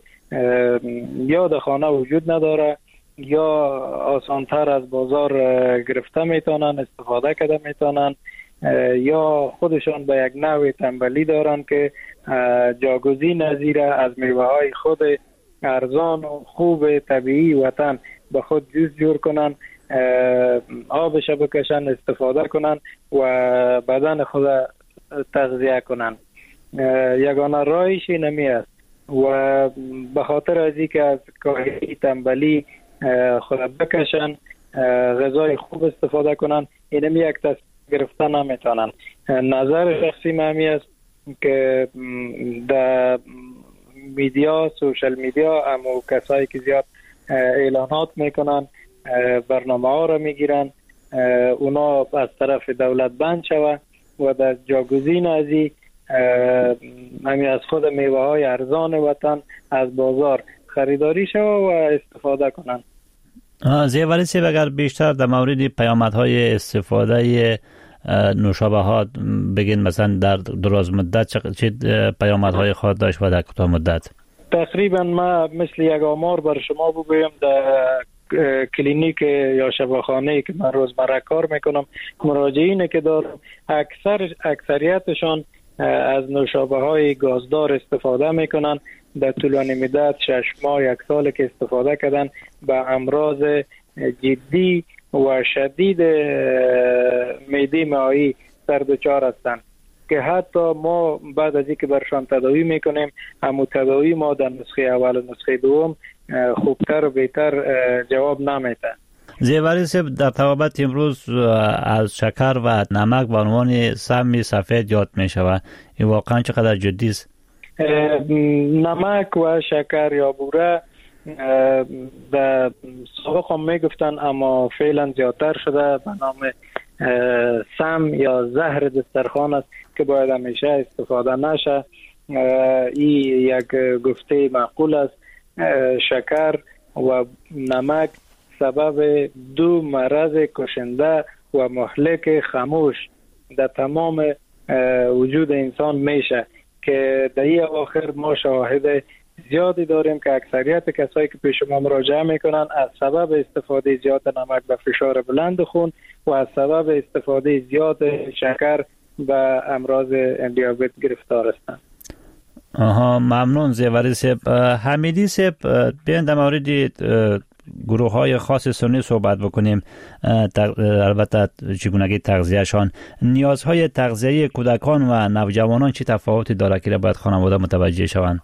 یا در خانه وجود نداره یا آسانتر از بازار گرفته میتونن، استفاده کرده میتونن، یا خودشان به یک نوع تنبلی دارن که جاگزین نظیره از میوه های خود ارزان و خوب طبیعی وطن به خود جوز جور کنن، آبش بکشن، استفاده کنن و بدن خود تغذیه کنن. یگانه راهش نمی است و به خاطر از اینکه از کاهی تنبلی خود بکشن، غذای خوب استفاده کنن، اینمی یک تصمیم گرفتن نمیتونن. نظر شخصی مهمی است که در میدیا، سوشل میدیا، اما کسایی که زیاد اعلانات میکنن، برنامه ها را میگیرن، اونا از طرف دولت بند شوه و در جاگزین ازی همین از خود میوه های ارزان وطن از بازار خریداری شوه و استفاده کنن. زیوری صاحب، اگر بیشتر در مورد پیامدهای استفاده نوشابه ها بگین، مثلا در دراز مدت چه پیامدهای خواهد داشت و در کوتاه مدت؟ تقریبا ما مثل یک آمار بر شما بگویم، در کلینیک یا شفاخانه که من روزمره کار میکنم، مراجعینی که دارم اکثر اکثریتشان از نوشابه های گازدار استفاده میکنن. در طولانی مدت شش ماه یک سال که استفاده کردن به امراض جدی و شدید معده مائعی سر دچار هستند که حتی ما بعد از اینکه برشان تداوی میکنیم، همون تداوی ما در نسخه اول و نسخه دوم خوبتر و بهتر جواب نمیده. زیوری صاحب، در طبابت امروز از شکر و نمک به عنوان سم سفید یاد می شود، این واقعا چقدر جدی است؟ نمک و شکر یا بوره در سابق هم می گفتن، اما فعلا زیادتر شده به نام سم یا زهر دسترخوان است که باید همیشه استفاده نشه. این یک گفته معقول است. شکر و نمک سبب دو مرض کشنده و مهلک خاموش در تمام وجود انسان میشه که در این آخر ما شاهد زیادی داریم که اکثریت کسایی که پیش ما مراجعه میکنن از سبب استفاده زیاد نمک به فشار بلند خون و از سبب استفاده زیاد شکر به امراض دیابت گرفتار هستند. آها، ممنون زیوری صاحب. حمیدی صاحب، بیاین در مورد گروه های خاص سنی صحبت بکنیم، البته چگونگی تغذیهشان. نیازهای تغذیه‌ای کودکان و نوجوانان چه تفاوتی داره که باید خانواده متوجه شوند؟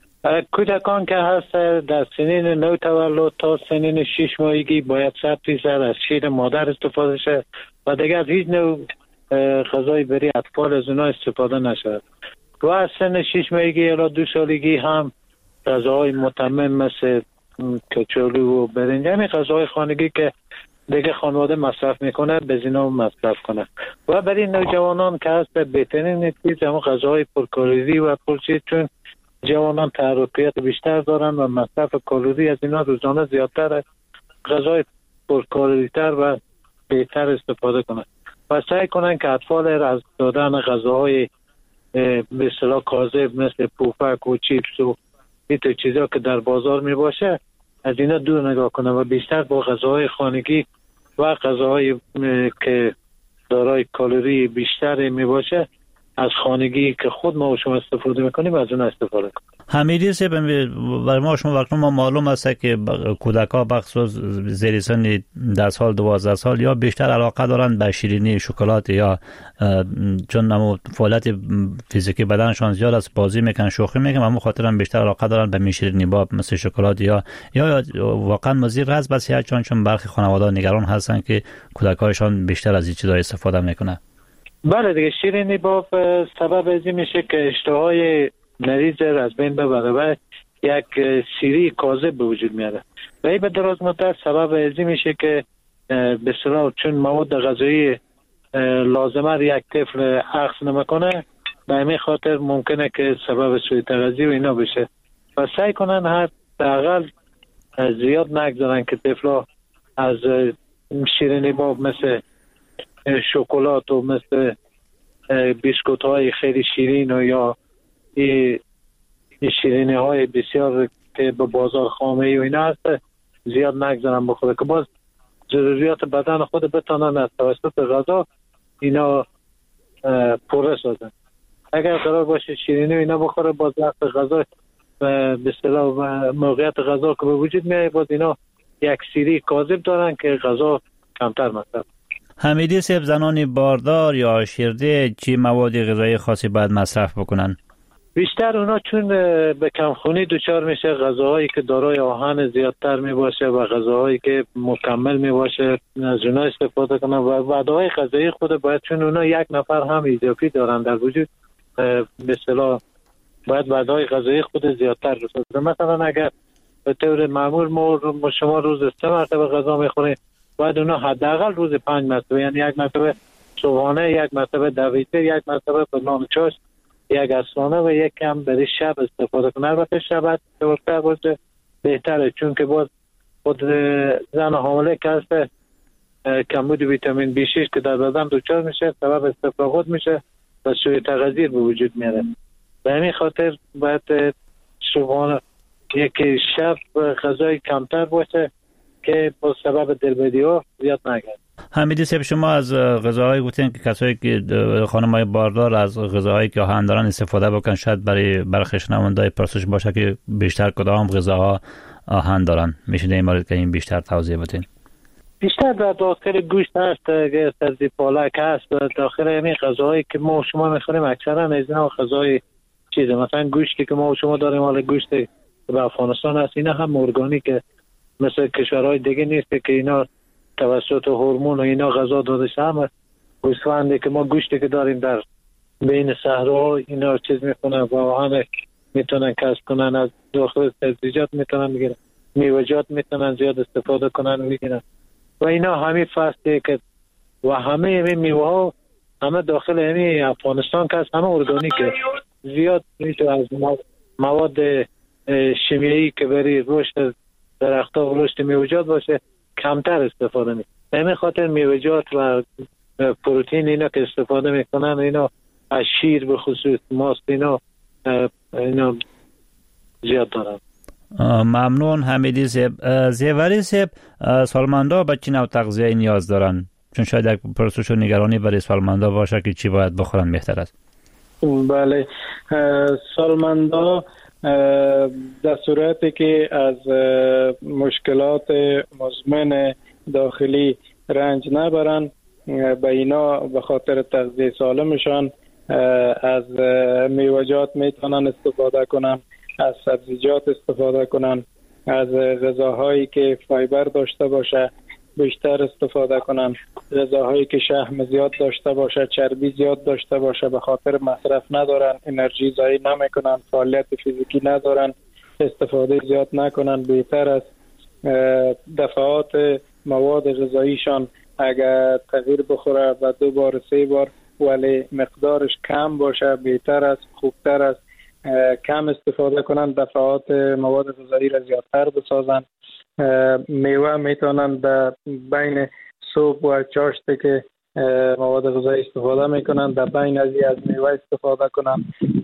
کودکان که هست در سنین نو تولد تا سنین شش ماهگی باید صد فیصد از شیر مادر استفاده شه و دیگر از هیچ نوع غذای برای اطفال از اونها استفاده نشود. و از سن شش ماهگی یا دو سالگی هم غذاهای متمم مثل کچالو و برنج، همین غذاهای خانگی که دیگه خانواده مصرف میکنه به زینا مصرف کنه. و برای نوجوانان که هست بهترین چیز همون غذاهای پرکالری و پرچیز، چون جوانان تحرکیت بیشتر دارن و مصرف کالری از اینا روزانه زیادتره. غذای پرکالری تر و بهتر استفاده کنن و سعی کنن که اطفال از دادن غذاهای به اصطلاح کاذب مثل پوپک و چیپس و این چیزا که در بازار می باشه از اینا دور نگاه کنن و بیشتر با غذاهای خانگی و غذاهای که دارای کالری بیشتر می باشه از خانگی که خود ما و شما استفاده میکنیم از اون استفاده کنیم. حمیدی صاحب، برای ما شما وقتی ما معلوم است که کودک‌ها بخصوص زیر سن ده سال دوازده سال یا بیشتر علاقه دارند به شیرینی، شکلات، یا چون نمو فعالیت فیزیکی بدنشان زیاد است بازی میکنن، شوخی میکنن، اما خاطر هم بیشتر علاقه دارند به شیرینی با مثل شکلات یا یا واقعا مضر است بس یا چون چون برخی خانواده نگران هستند که کودک‌هایشان بیشتر از این چیزا استفاده میکنن. بله دیگه، شیرینی با سبب از این میشه که اشتهای مریض از بین ببره و یک سیری کاذب به وجود میاره و این به دراز مدت سبب از این میشه که به اصطلاح چون مواد غذایی لازمه یک طفل اخذ نمیکنه، به همین خاطر ممکنه که سبب سوء تغذیه و اینا بشه و سعی کنن حداقل زیاد نگذارن که طفلا از شیرینی با مثل شکلات و مثل بیسکوت های خیلی شیرین و یا این شیرینی های بسیار که به بازار خامه و اینا هست زیاد نگذارن بخوره که باز ضروریات بدن خود بتانن از توسط غذا اینا پره سازن. اگر قرار باشه شیرینی و اینا بخوره باز وقت غذا به اصطلاح موقعیت غذا که به وجود میاد باز اینا یک سیری کاذب دارن که غذا کمتر مصرف. حمیدی صاحب، زنان باردار یا شیرده چی مواد غذایی خاصی باید مصرف بکنن؟ بیشتر اونا چون به کمخونی دچار میشه، غذاهایی که دارای آهن زیادتر می باشه و غذاهایی که مکمل می باشه از اونا استفاده کنن و وعده‌های غذایی خود باید، چون اونا یک نفر هم اضافی دارن در وجود، به اصطلاح باید وعده‌های غذایی خود زیادتر رسید. مثلا اگر به طور معمول ما شما روز سه مرتبه غذا میخوریم، باید اونا حداقل روز پنج مرتبه، یعنی یک مرتبه صبحانه، یک مرتبه دویته، یک مرتبه به نان چاش، یک عصرانه و یک کم برای شب استفاده کنه. البته شب بهتر باشه بهتره، چون که باز خود زن حامله که هست کمبود ویتامین بی شش که در بدن دچار میشه سبب استفراغات میشه و سوء تغذیه به وجود میاره. به همین خاطر باید صبحانه یک شب غذای کمتر باشه که با سبب دلبدی ها زیاد نگرد. حمیدی صاحب، شما از غذاهای گفتین که کسایی که خانم‌های باردار از غذاهایی که آهن دارن استفاده بکنن، شاید برای برخی شنونده‌های پرسش باشه که بیشتر کدام غذاها آهن دارن، میشه در این مورد که این بیشتر توضیح بدین؟ بیشتر در داخل گوشت هست، سبزی پالک هست، داخل همین غذاهایی که ما و شما میخوریم اکثرا از اینا غذای چیزه، مثلا گوشتی که ما و شما داریم حالا گوشت به افغانستان هست، اینا هم ارگانیکه، مثل کشورهای دیگه نیست که اینا توسط هورمون و اینا غذا داده شده. هم گوسفندی که ما گوشتی که داریم در بین صحراها اینا چیز میکنن و آهن میتونن کسب کنن، از داخل سبزیجات میتونن بگیرن، میوه‌جات میتونن زیاد استفاده کنن و بگیرن و اینا همین فصله که و همه همین میوه ها همه داخل همین افغانستان که هست همه ارگانیکه، زیاد میتونه از مواد شیمیایی که برای رشد درخت‌ها و رشد میوه‌جات باشه کمتر استفاده میشه. به همین خاطر میوه‌جات و پروتئین اینا که استفاده میکنن اینا از شیر به خصوص ماست اینا اینا زیاد دارن. ممنون حمیدی صاحب. زیوری صاحب، سالمندا به چی نوع تغذیه نیاز دارن؟ چون شاید یک پرسش و نگرانی برای سالمندا باشه که چی باید بخورن بهتر است. بله، سالمندا در صورتی که از مشکلات مزمن داخلی رنج نبرن، به اینا به خاطر تغذیه سالمشان از میوه‌جات میتونن استفاده کنن، از سبزیجات استفاده کنن، از غذاهایی که فایبر داشته باشه بیشتر استفاده کنن، غذاهایی که شحم زیاد داشته باشه، چربی زیاد داشته باشه، به خاطر مصرف ندارن، انرژی ضایع نمیکنن، فعالیت فیزیکی ندارن، استفاده زیاد نکنن. بهتر است دفعات مواد غذاییشان اگر تغییر بخوره و دو بار سه بار ولی مقدارش کم باشه بهتر است، خوبتر است. کم استفاده کنن، دفعات مواد غذایی را زیادتر بسازن. میوه میتونن در بین صبح و چاشت که مواد غذایی استفاده میکنن در بین از از میوه استفاده کنن.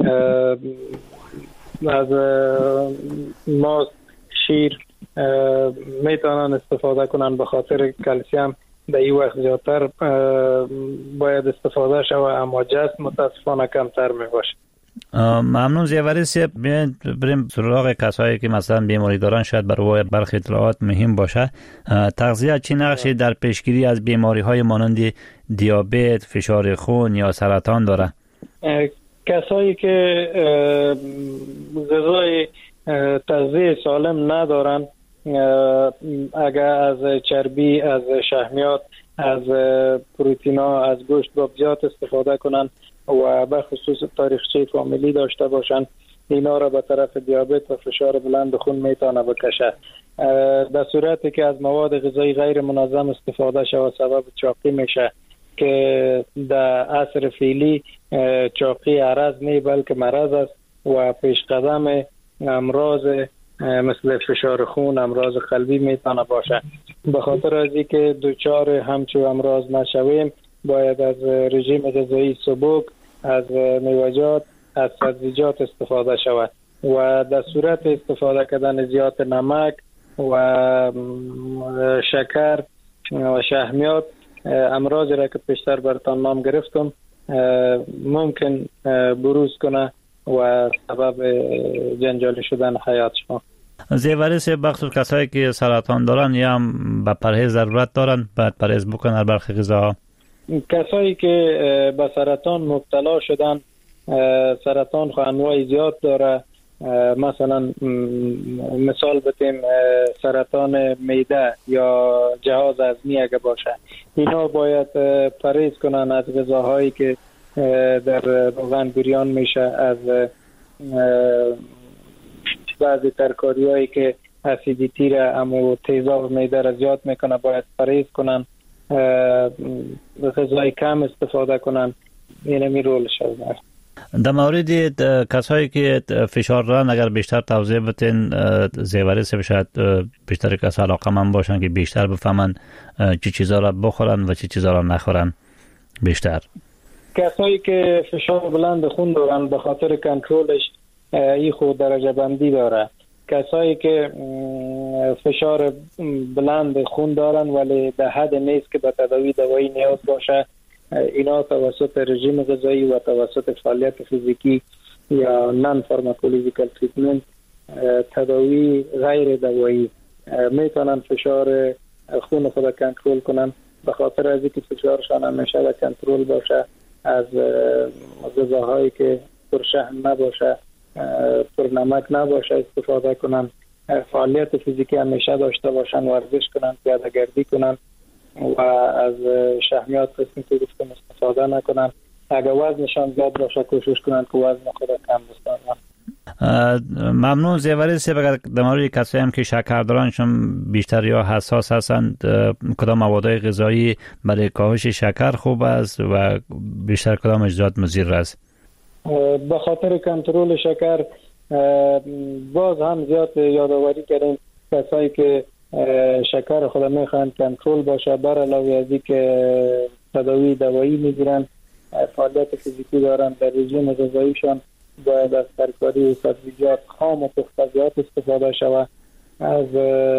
از ماست، شیر میتونن استفاده کنن، به خاطر کلسیم در این وقت زیادتر باید استفاده شود اما جسم متاسفانه کمتر میباشه. ممنون زیوری صاحب. بریم سراغ کسایی که مثلا بیماری دارن، شاید برای برخی اطلاعات مهم باشه. تغذیه چه نقشی در پیشگیری از بیماری های مانند دیابت، فشار خون یا سرطان داره؟ کسایی که غذای تغذیه سالم ندارن، اگر از چربی، از شحمیات، از پروتئینا، از گوشت زیاد استفاده کنن و به خصوص تاریخچه فامیلی داشته باشن، اینا را به طرف دیابت و فشار بلند خون میتونه بکشه. در صورتی که از مواد غذایی غیر منظم استفاده شود سبب چاقی میشه که در عصر فعلی چاقی عرض نه بلکه مرض است و پیش قدم امراض مثل فشار خون، امراض قلبی میتونه باشه. به خاطر از اینکه دوچار همچو امراض نشویم باید از رژیم غذایی سبک، از میوه‌جات، از سبزیجات استفاده شود و در صورت استفاده کردن زیاد نمک و شکر و شحمیات امراضی را که پیشتر براتون نام گرفتم ممکن بروز کنه و سبب جنجالی شدن حیات شما. زیوری صاحب، بخصوص کسایی که سرطان دارن یا هم به پرهیز ضرورت دارن باید پرهیز بکنن برخی غذاها؟ کسایی که به سرطان مبتلا شدن، سرطان خو انواع زیاد داره، مثلا مثال بتیم سرطان معده یا جهاز هضمی اگه باشه، اینا باید پرهیز کنن از غذاهایی که در روغن بریان میشه، از بعضی ترکاریایی که اسیدیتی را امو تیزاب معده را زیاد میکنه باید پرهیز کنن، غذای کم استفاده کنن. این می رولش است. در مورد کسایی که فشار دارن اگر بیشتر توضیح بدین زیوری صاحب، شاید بیشتر کسا علاقه‌مند باشن که بیشتر بفهمن چه چیزا را بخورن و چه چیزا را نخورن بیشتر. کسایی که فشار بلند خون دارن به خاطر کنترلش این خود درجه بندی داره. کسایی که فشار بلند خون دارن ولی به حد نیست که به تداوی دوایی نیاز باشه، اینا توسط رژیم غذایی و توسط فعالیت فیزیکی یا نان فارماکولوژیکال تریتمنت تداوی غیر دوایی میتونن فشار خون خود کنترل کنن. به خاطر از اینکه فشارشان همیشه در کنترل باشه، از غذاهایی که پر شحم نباشه، پر نمک نباشه استفاده کنن، فعالیت فیزیکی همیشه داشته باشن، ورزش کنن، پیاده گردی کنن و از شحمیات قسمی که گفتم استفاده نکنن. اگر وزنشان زیاد باشه کوشش کنن که وزن خود کم بسازن. ممنون زیوری صاحب. اگر در مورد کسایی هم که شکر دارن چون بیشتر یا حساس هستند، کدام مواد غذایی برای کاهش شکر خوب است و بیشتر کدام اجزاء مضر است؟ به خاطر کنترل شکر باز هم زیاد یادآوری کردیم کسایی که شکر خود میخوان کنترل باشه، بر علاوه از اینکه تداوی دوایی میگیرن، فعالیت فیزیکی دارن، در رژیم غذاییشان باید از ترکاری سبزیجات خام و پخته‌جات استفاده شود. از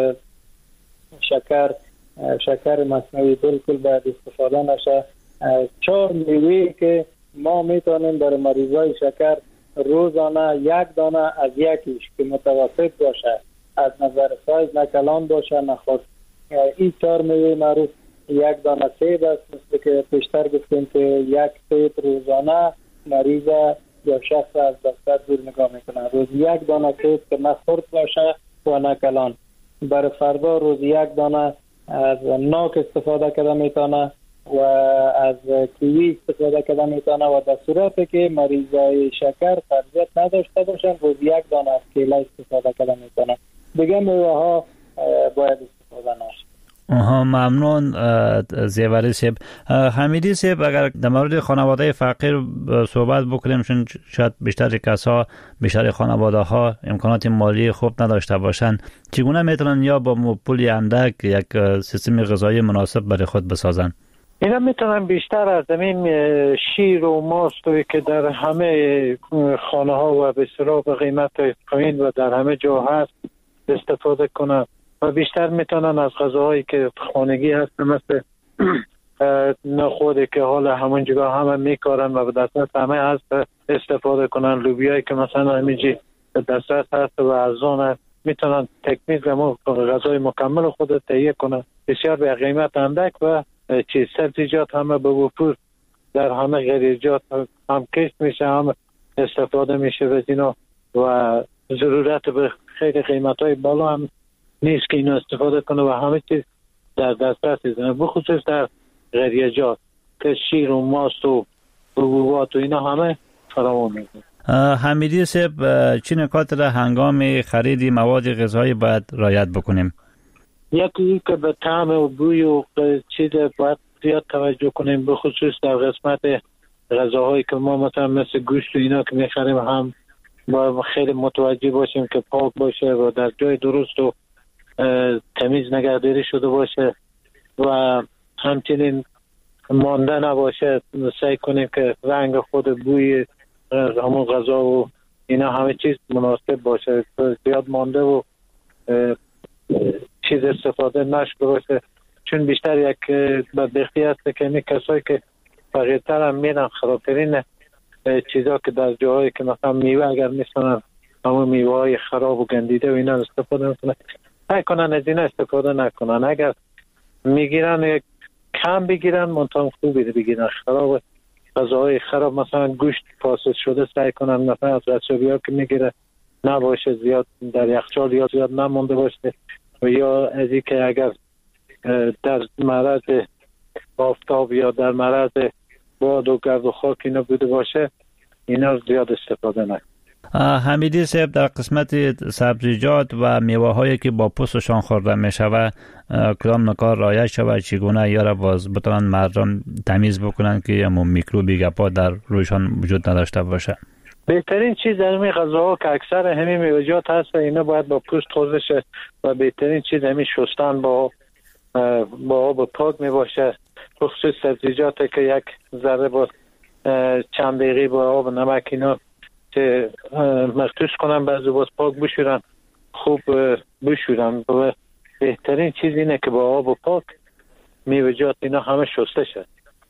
شکر شکر مصنوعی بالکل باید استفاده نشه. چهار میوه که ما میتونیم برای مریضای شکر روزانه یک دانه از یکیش که متوسط باشه، از نظر سایز نه کلان باشه نه خاص، این چهار میوه معروف یک دانه سیب است، مثل که پیشتر گفتیم که یک سیب روزانه مریض یا شخص از دفتر دور نگاه میکنه. روز یک دانه سیب که نه خرد باشه و نه کلان. برای فردا روز یک دانه از ناک استفاده کرده میتونه و از کیوی استفاده کرده میتونه و در صورتی که مریضای شکر قبضیت نداشته باشن روز یک دانه از کیله استفاده کرده میتونه. دیگه میوه ها باید استفاده نشه. آها، ممنون زیوری صاحب. حمیدی صاحب، اگر در مورد خانواده فقیر صحبت بکنیم، چون شاید بیشتر کسا بیشتر خانواده ها امکانات مالی خوب نداشته باشند، چگونه میتونن یا با پولی اندک یک سیستم غذایی مناسب برای خود بسازن؟ اینا میتونن بیشتر از زمین شیر و ماست که در همه خانه ها و به اصطلاح به قیمت پایین و در همه جا هست استفاده کنن و بیشتر میتونن از غذاهایی که خانگی هست مثل نخوده که حالا همون جگاه همه میکارن و به دسترس همه هست استفاده کنن. لوبیایی که مثلا همینجی به دسترس هست و ارزان هست، میتونن تکمیل غذای مکمل خود تهیه کنن بسیار به قیمت اندک و چیز سبزیجات همه به وفور در همه غریزات هم کشت میشه، هم استفاده میشه و اینا و ضرورت به خیلی قیمت های بالا هم نیست که اینو استفاده کنه و همه چیز در دسترس ایزنه، بخصوص در غریزات که شیر و ماست و حبوبات و اینا همه فراوان میشه. حمیدی صاحب، چه نکات را هنگام خرید مواد غذایی باید رعایت بکنیم؟ یکی که به طعم و بوی و چیز باید زیاد توجه کنیم، به خصوص در قسمت غذاهایی که ما مثلا مثل گوشت و اینا که میخریم هم باید خیلی متوجه باشیم که پاک باشه و در جای درست و تمیز نگهداری شده باشه و همچنین مانده نباشه. سعی کنیم که رنگ خود بوی همون غذا و اینا همه چیز مناسب باشه، زیاد مانده و چیز استفاده نشده باشه، چون بیشتر یک بدبختی هست که این کسایی که فقیرتر هم میرن خرابترین چیزا که در جاهایی که مثلا میوه اگر میسنن همون میوه های خراب و گندیده و اینا استفاده میکنن، نکنن از اینا استفاده نکنن. اگر میگیرن کم بگیرن، منطقه خوبی بگیرن. خراب غذاهای خراب مثلا گوشت فاسد شده سعی کنن مثلا از رسوبی ها که میگیره نباشه، زیاد در یخچال یا زیاد نمونده باشه و یا از این که اگر در معرض آفتاب یا در معرض باد و گرد و خاک اینا بوده باشه، اینا زیاد استفاده نکنه. حمیدی صاحب، در قسمت سبزیجات و میوه هایی که با پوستشان خورده می شود، کدام نکات رعایت شود؟ چگونه یا را باز بتونن مردم تمیز بکنن که همون میکروبی گپا در رویشان وجود نداشته باشه؟ بهترین چیز در این غذاها که اکثر همین میوه‌جات هست اینا باید با پوست خوزه شه و بهترین چیز همین شستن با با آب پاک می باشه. خصوص سبزیجات که یک ذره با چند دقیقه با آب نمک اینا که مخصوص کنن، بعضی باز پاک بشورن، خوب بشورن. و بهترین چیز اینه که با آب و پاک میوه‌جات اینا همه شسته شد،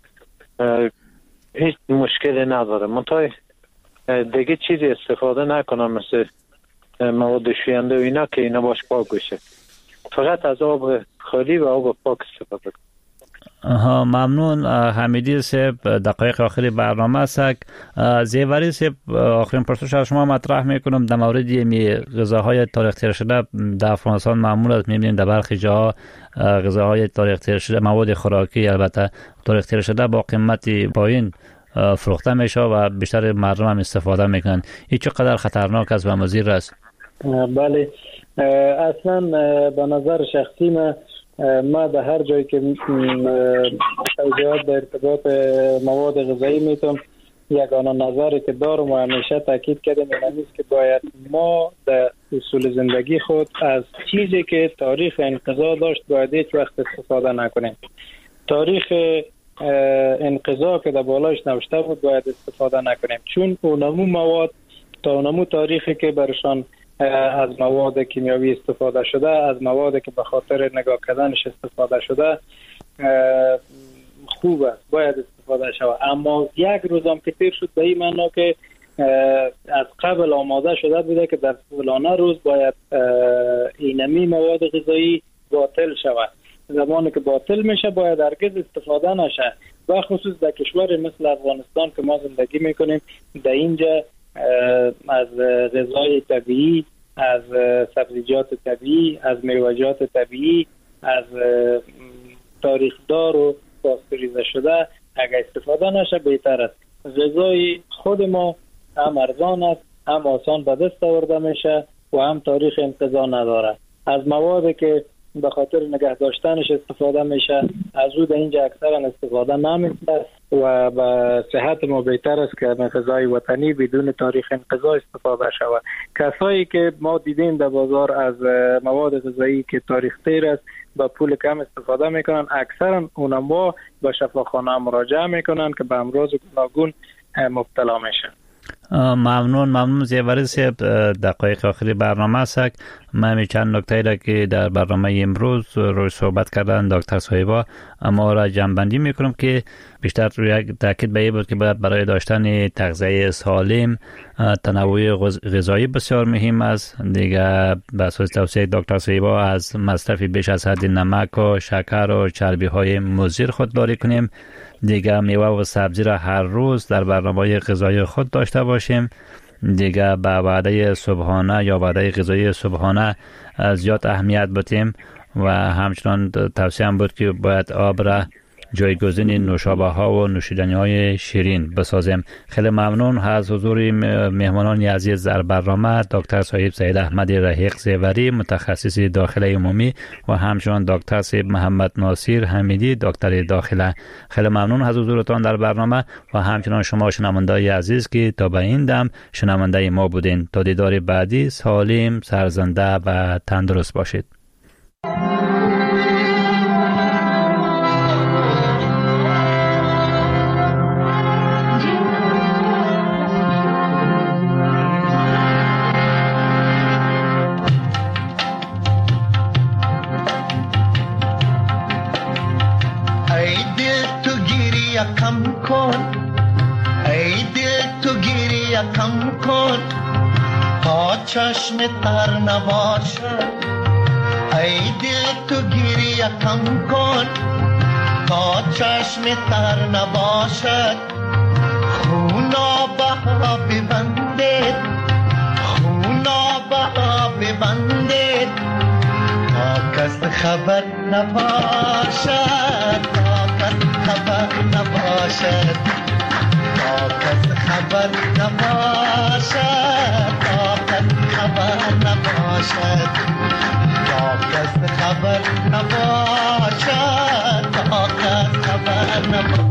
هیچ مشکلی نداره. منتها دیگه چیزی استفاده نکنم مثل مواد شوینده و اینا که اینا باش پاک بشه، فقط از آب خالی و آب پاک استفاده کنم. ها، ممنون حمیدی صاحب. دقایق آخری برنامه است. زیوری صاحب، آخرین پرسش از شما مطرح میکنم در مورد می غذاهای تاریخ تیر شده. در افغانستان معمول است میبینیم در برخی جاها غذاهای تاریخ تیر شده، مواد خوراکی البته تاریخ تیر شده با قیمت پایین فروخته میشه و بیشتر مردم هم استفاده میکنن. این چقدر خطرناک است و مضر است؟ بله، اصلا به نظر شخصی من ما به هر جایی که توضیحات در ارتباط مواد غذایی میتونم، یگانه نظری که دارم و همیشه تاکید کردم این نیست که باید ما در اصول زندگی خود از چیزی که تاریخ انقضا داشت باید هیچ وقت استفاده نکنیم. تاریخ انقضا که در بالایش نوشته بود باید استفاده نکنیم، چون اونمو مواد تا اونمو تاریخی که برشان از مواد کیمیاوی استفاده شده، از مواد که به خاطر نگاه کردنش استفاده شده خوب است، باید استفاده شود. اما یک روزم که تیر شد به این معنا که از قبل آماده شده بوده که در فلانه روز باید اینمی مواد غذایی باطل شود. زمانی که باطل میشه باید هرگز استفاده نشه، و خصوص در کشور مثل افغانستان که ما زندگی میکنیم، در اینجا از غذای طبیعی، از سبزیجات طبیعی، از میوه‌جات طبیعی، از تاریخدار و پاستوریزه شده اگر استفاده نشه بهتر است. غذای خود ما هم ارزان است، هم آسان به دست آورده میشه و هم تاریخ انقضا نداره. از موادی که به خاطر نگه داشتنش استفاده میشه از او در اینجا اکثرا استفاده نمیشه و به صحت ما بهتر است که غذای وطنی بدون تاریخ انقضا استفاده شود. کسایی که ما دیدیم در بازار از مواد غذایی که تاریخ تیر است با پول کم استفاده میکنن، اکثرا اونها به شفاخانه مراجعه میکنن که به امراض گوناگون مبتلا میشن. ممنون ممنون زیوری صاحب. دقایق آخری برنامه است. من چند نکته را که در برنامه امروز روی صحبت کردن دکتر صاحبا اما را جمع‌بندی میکنم که بیشتر روی تاکید به این بود که باید برای داشتن تغذیه سالم تنوع غذایی بسیار مهم است. دیگه به اساس توصیه دکتر صاحبا از مصرف بیش از حد نمک و شکر و چربی های مضر خودداری کنیم. دیگه میوه و سبزی را هر روز در برنامه غذایی خود داشته باشیم. دیگه به وعده صبحانه یا وعده غذایی صبحانه زیاد اهمیت بدیم و همچنان توصیه هم بود که باید آب را جایگزین نوشابه ها و نوشیدنی های شیرین بسازیم. خیلی ممنون از حضور مهمانان عزیز در برنامه، دکتر صاحب سید احمد رحیق زیوری متخصص داخله عمومی و همچنان دکتر صاحب محمد ناصر حمیدی دکتر داخله. خیلی ممنون از حضورتان در برنامه و همچنان شما شنوندگان عزیز که تا به این دم شنونده ما بودین. تا دیدار بعدی سالم، سرزنده و تندرست باشید. کم کن ای دل تو گریه کم کن تا چشم تر نباشد. ای دل تو گریه کم کن تا چشم تر نباشد. خونا بها ببندید خونا بها ببندید تا کس خبر نباشد. تا کس خبر نباشد. تا کس خبر نباشد. تا کس خبر نباشد. تا کس خبر نباشد. تا کس خبر نباشد.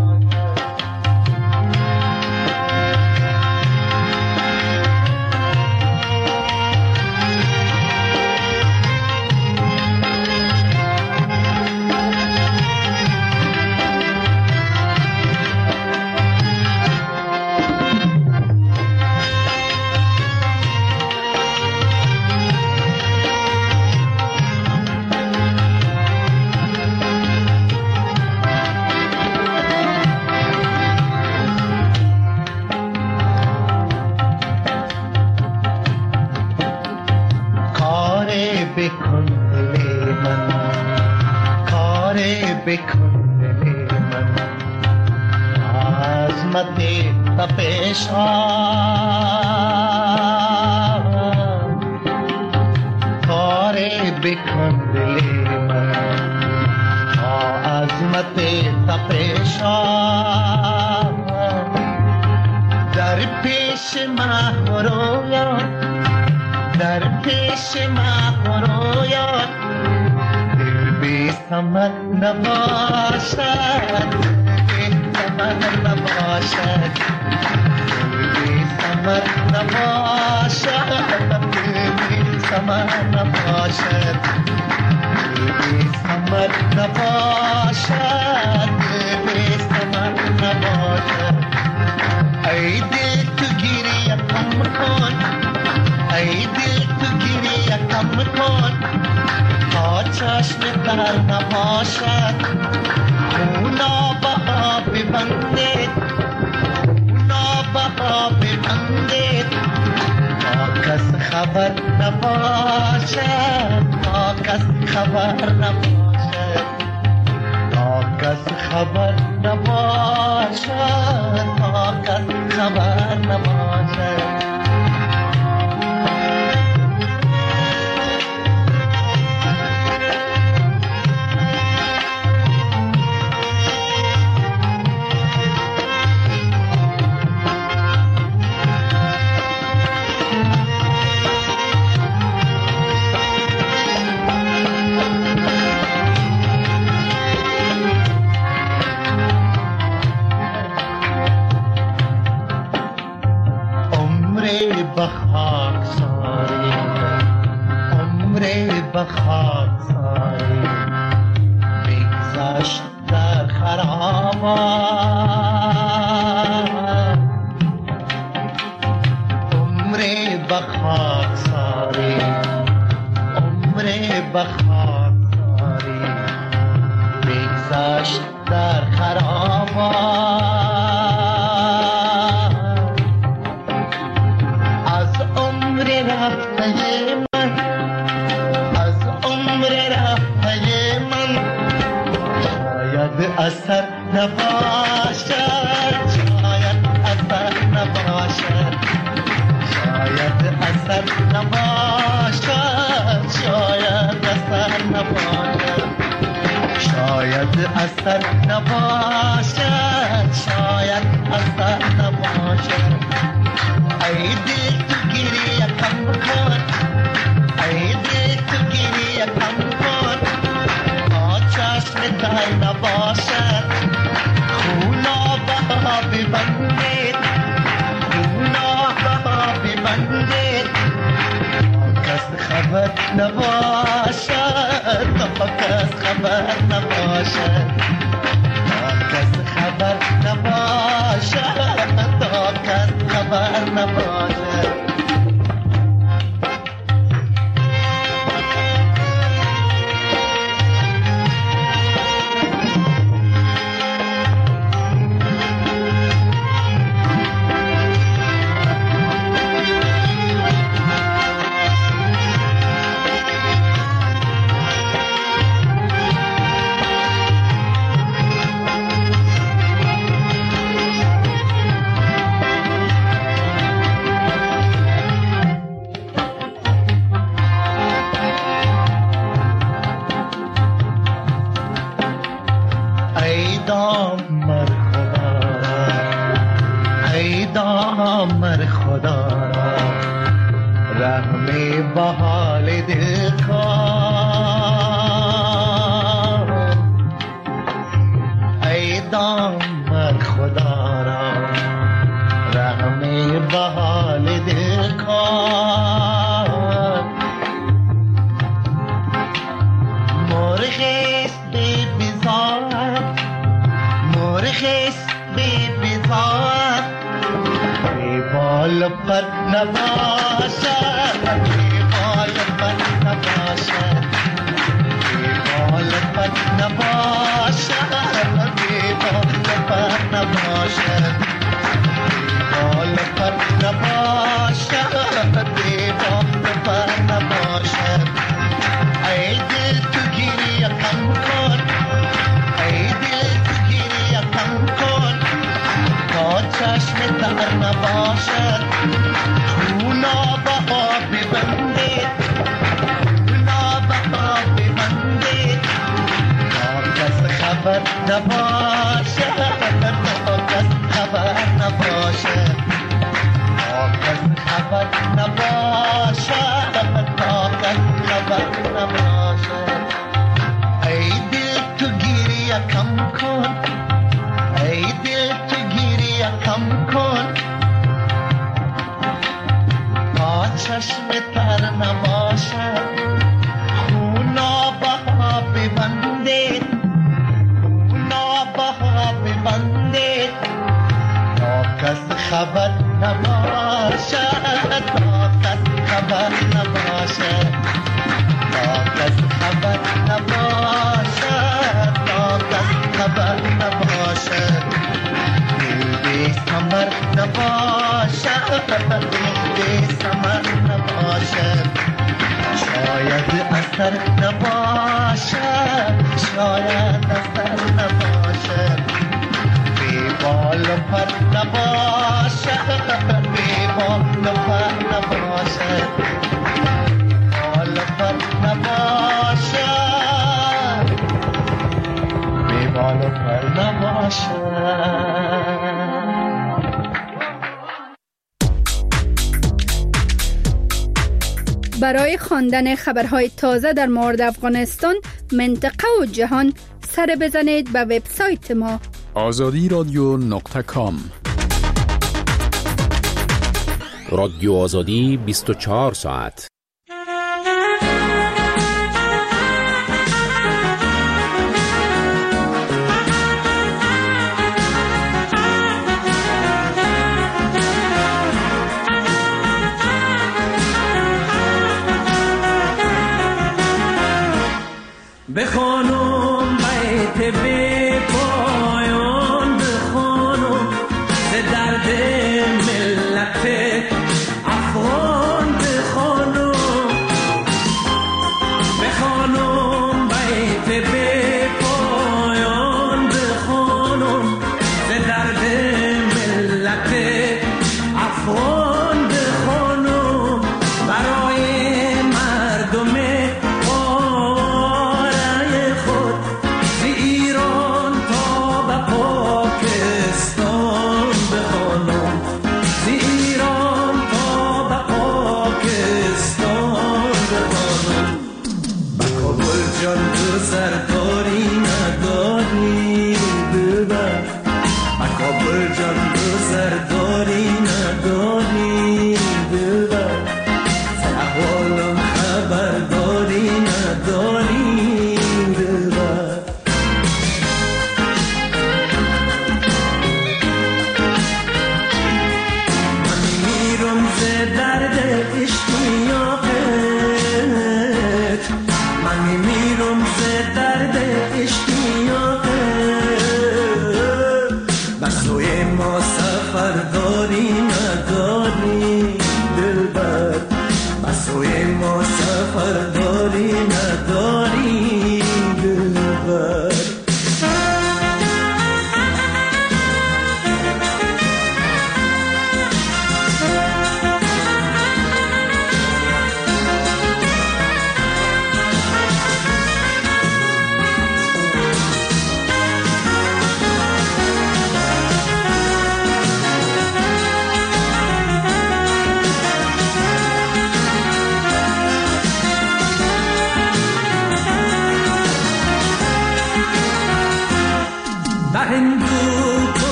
Samar nabashad, samar nabashad, samar nabashad, samar nabashad, samar nabashad, خبر نباشد خونا بها ببندید خونا بها ببندید تا کس خبر نباشد تا کس خبر نباشد تا کس خبر نباشد تا کس خبر نباشد بخاک ساری عمر بخاک ساری بگذشت در خرابات عمر بخاک ساری عمر بخاک ساری بگذشت در خرابات رفته من از عمر رفته من شاید اثر نباشد شاید اثر نباشد شاید اثر نباشد شاید اثر نباشد شاید اثر نباشد شاید اثر نباشد ای دل تو گریه کم کن ای دل تو گریه کم کن تا چشم تای نباشد خونا بها ببندید خونا بها ببندید تا کس خبر نباشد تا کس خبر نباشد تا کس خبر نباشد تا کس خبر نباشد دامر خدا را رحم بحال دل کن ای دامر خدا را رحم بحال دل کن مرخیست بی بیزار مرخیست بی بیزار بال پر نباشد بال پر نباشد بال پر نباشد بال پر نباشد بال پر نباشد بال پر نباشد ای دل تو گریه کم کن ای دل تو گریه کم کن تا چشم تر نباشد خونا بها ببندید خونا بها ببندید تا کس خبر نباشد تا کس خبر نباشد تا کس خبر نباشد تا کس خبر نباشد ای دل تو گریه کم کن ای دل تو گریه کم کن تا چشم تر نباشد خونا بها ببندید خونا بها ببندید تا کس خبر نباشد تا کس خبر نباشد تا کس خبر نباشد سر نباشد، شاید از سر نباشد، بی بال و پر نباشد، بی بال و پر نباشد، بال و پر نباشد، بی بال و پر نباشد. برای خواندن خبرهای تازه در مورد افغانستان، منطقه و جهان، سر بزنید به وبسایت ما آزادی رادیو نقطه کام. رادیو آزادی بیست و چهار ساعت. بخوانم بیت بی پایان، بخوانم ز درد ملت افغان، بخوانم بخوانم بیت بی پایان، بخوانم ز درد ملت افغان، بخوانم برای مردم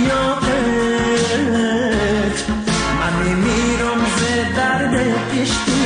من میرم ز درد عشق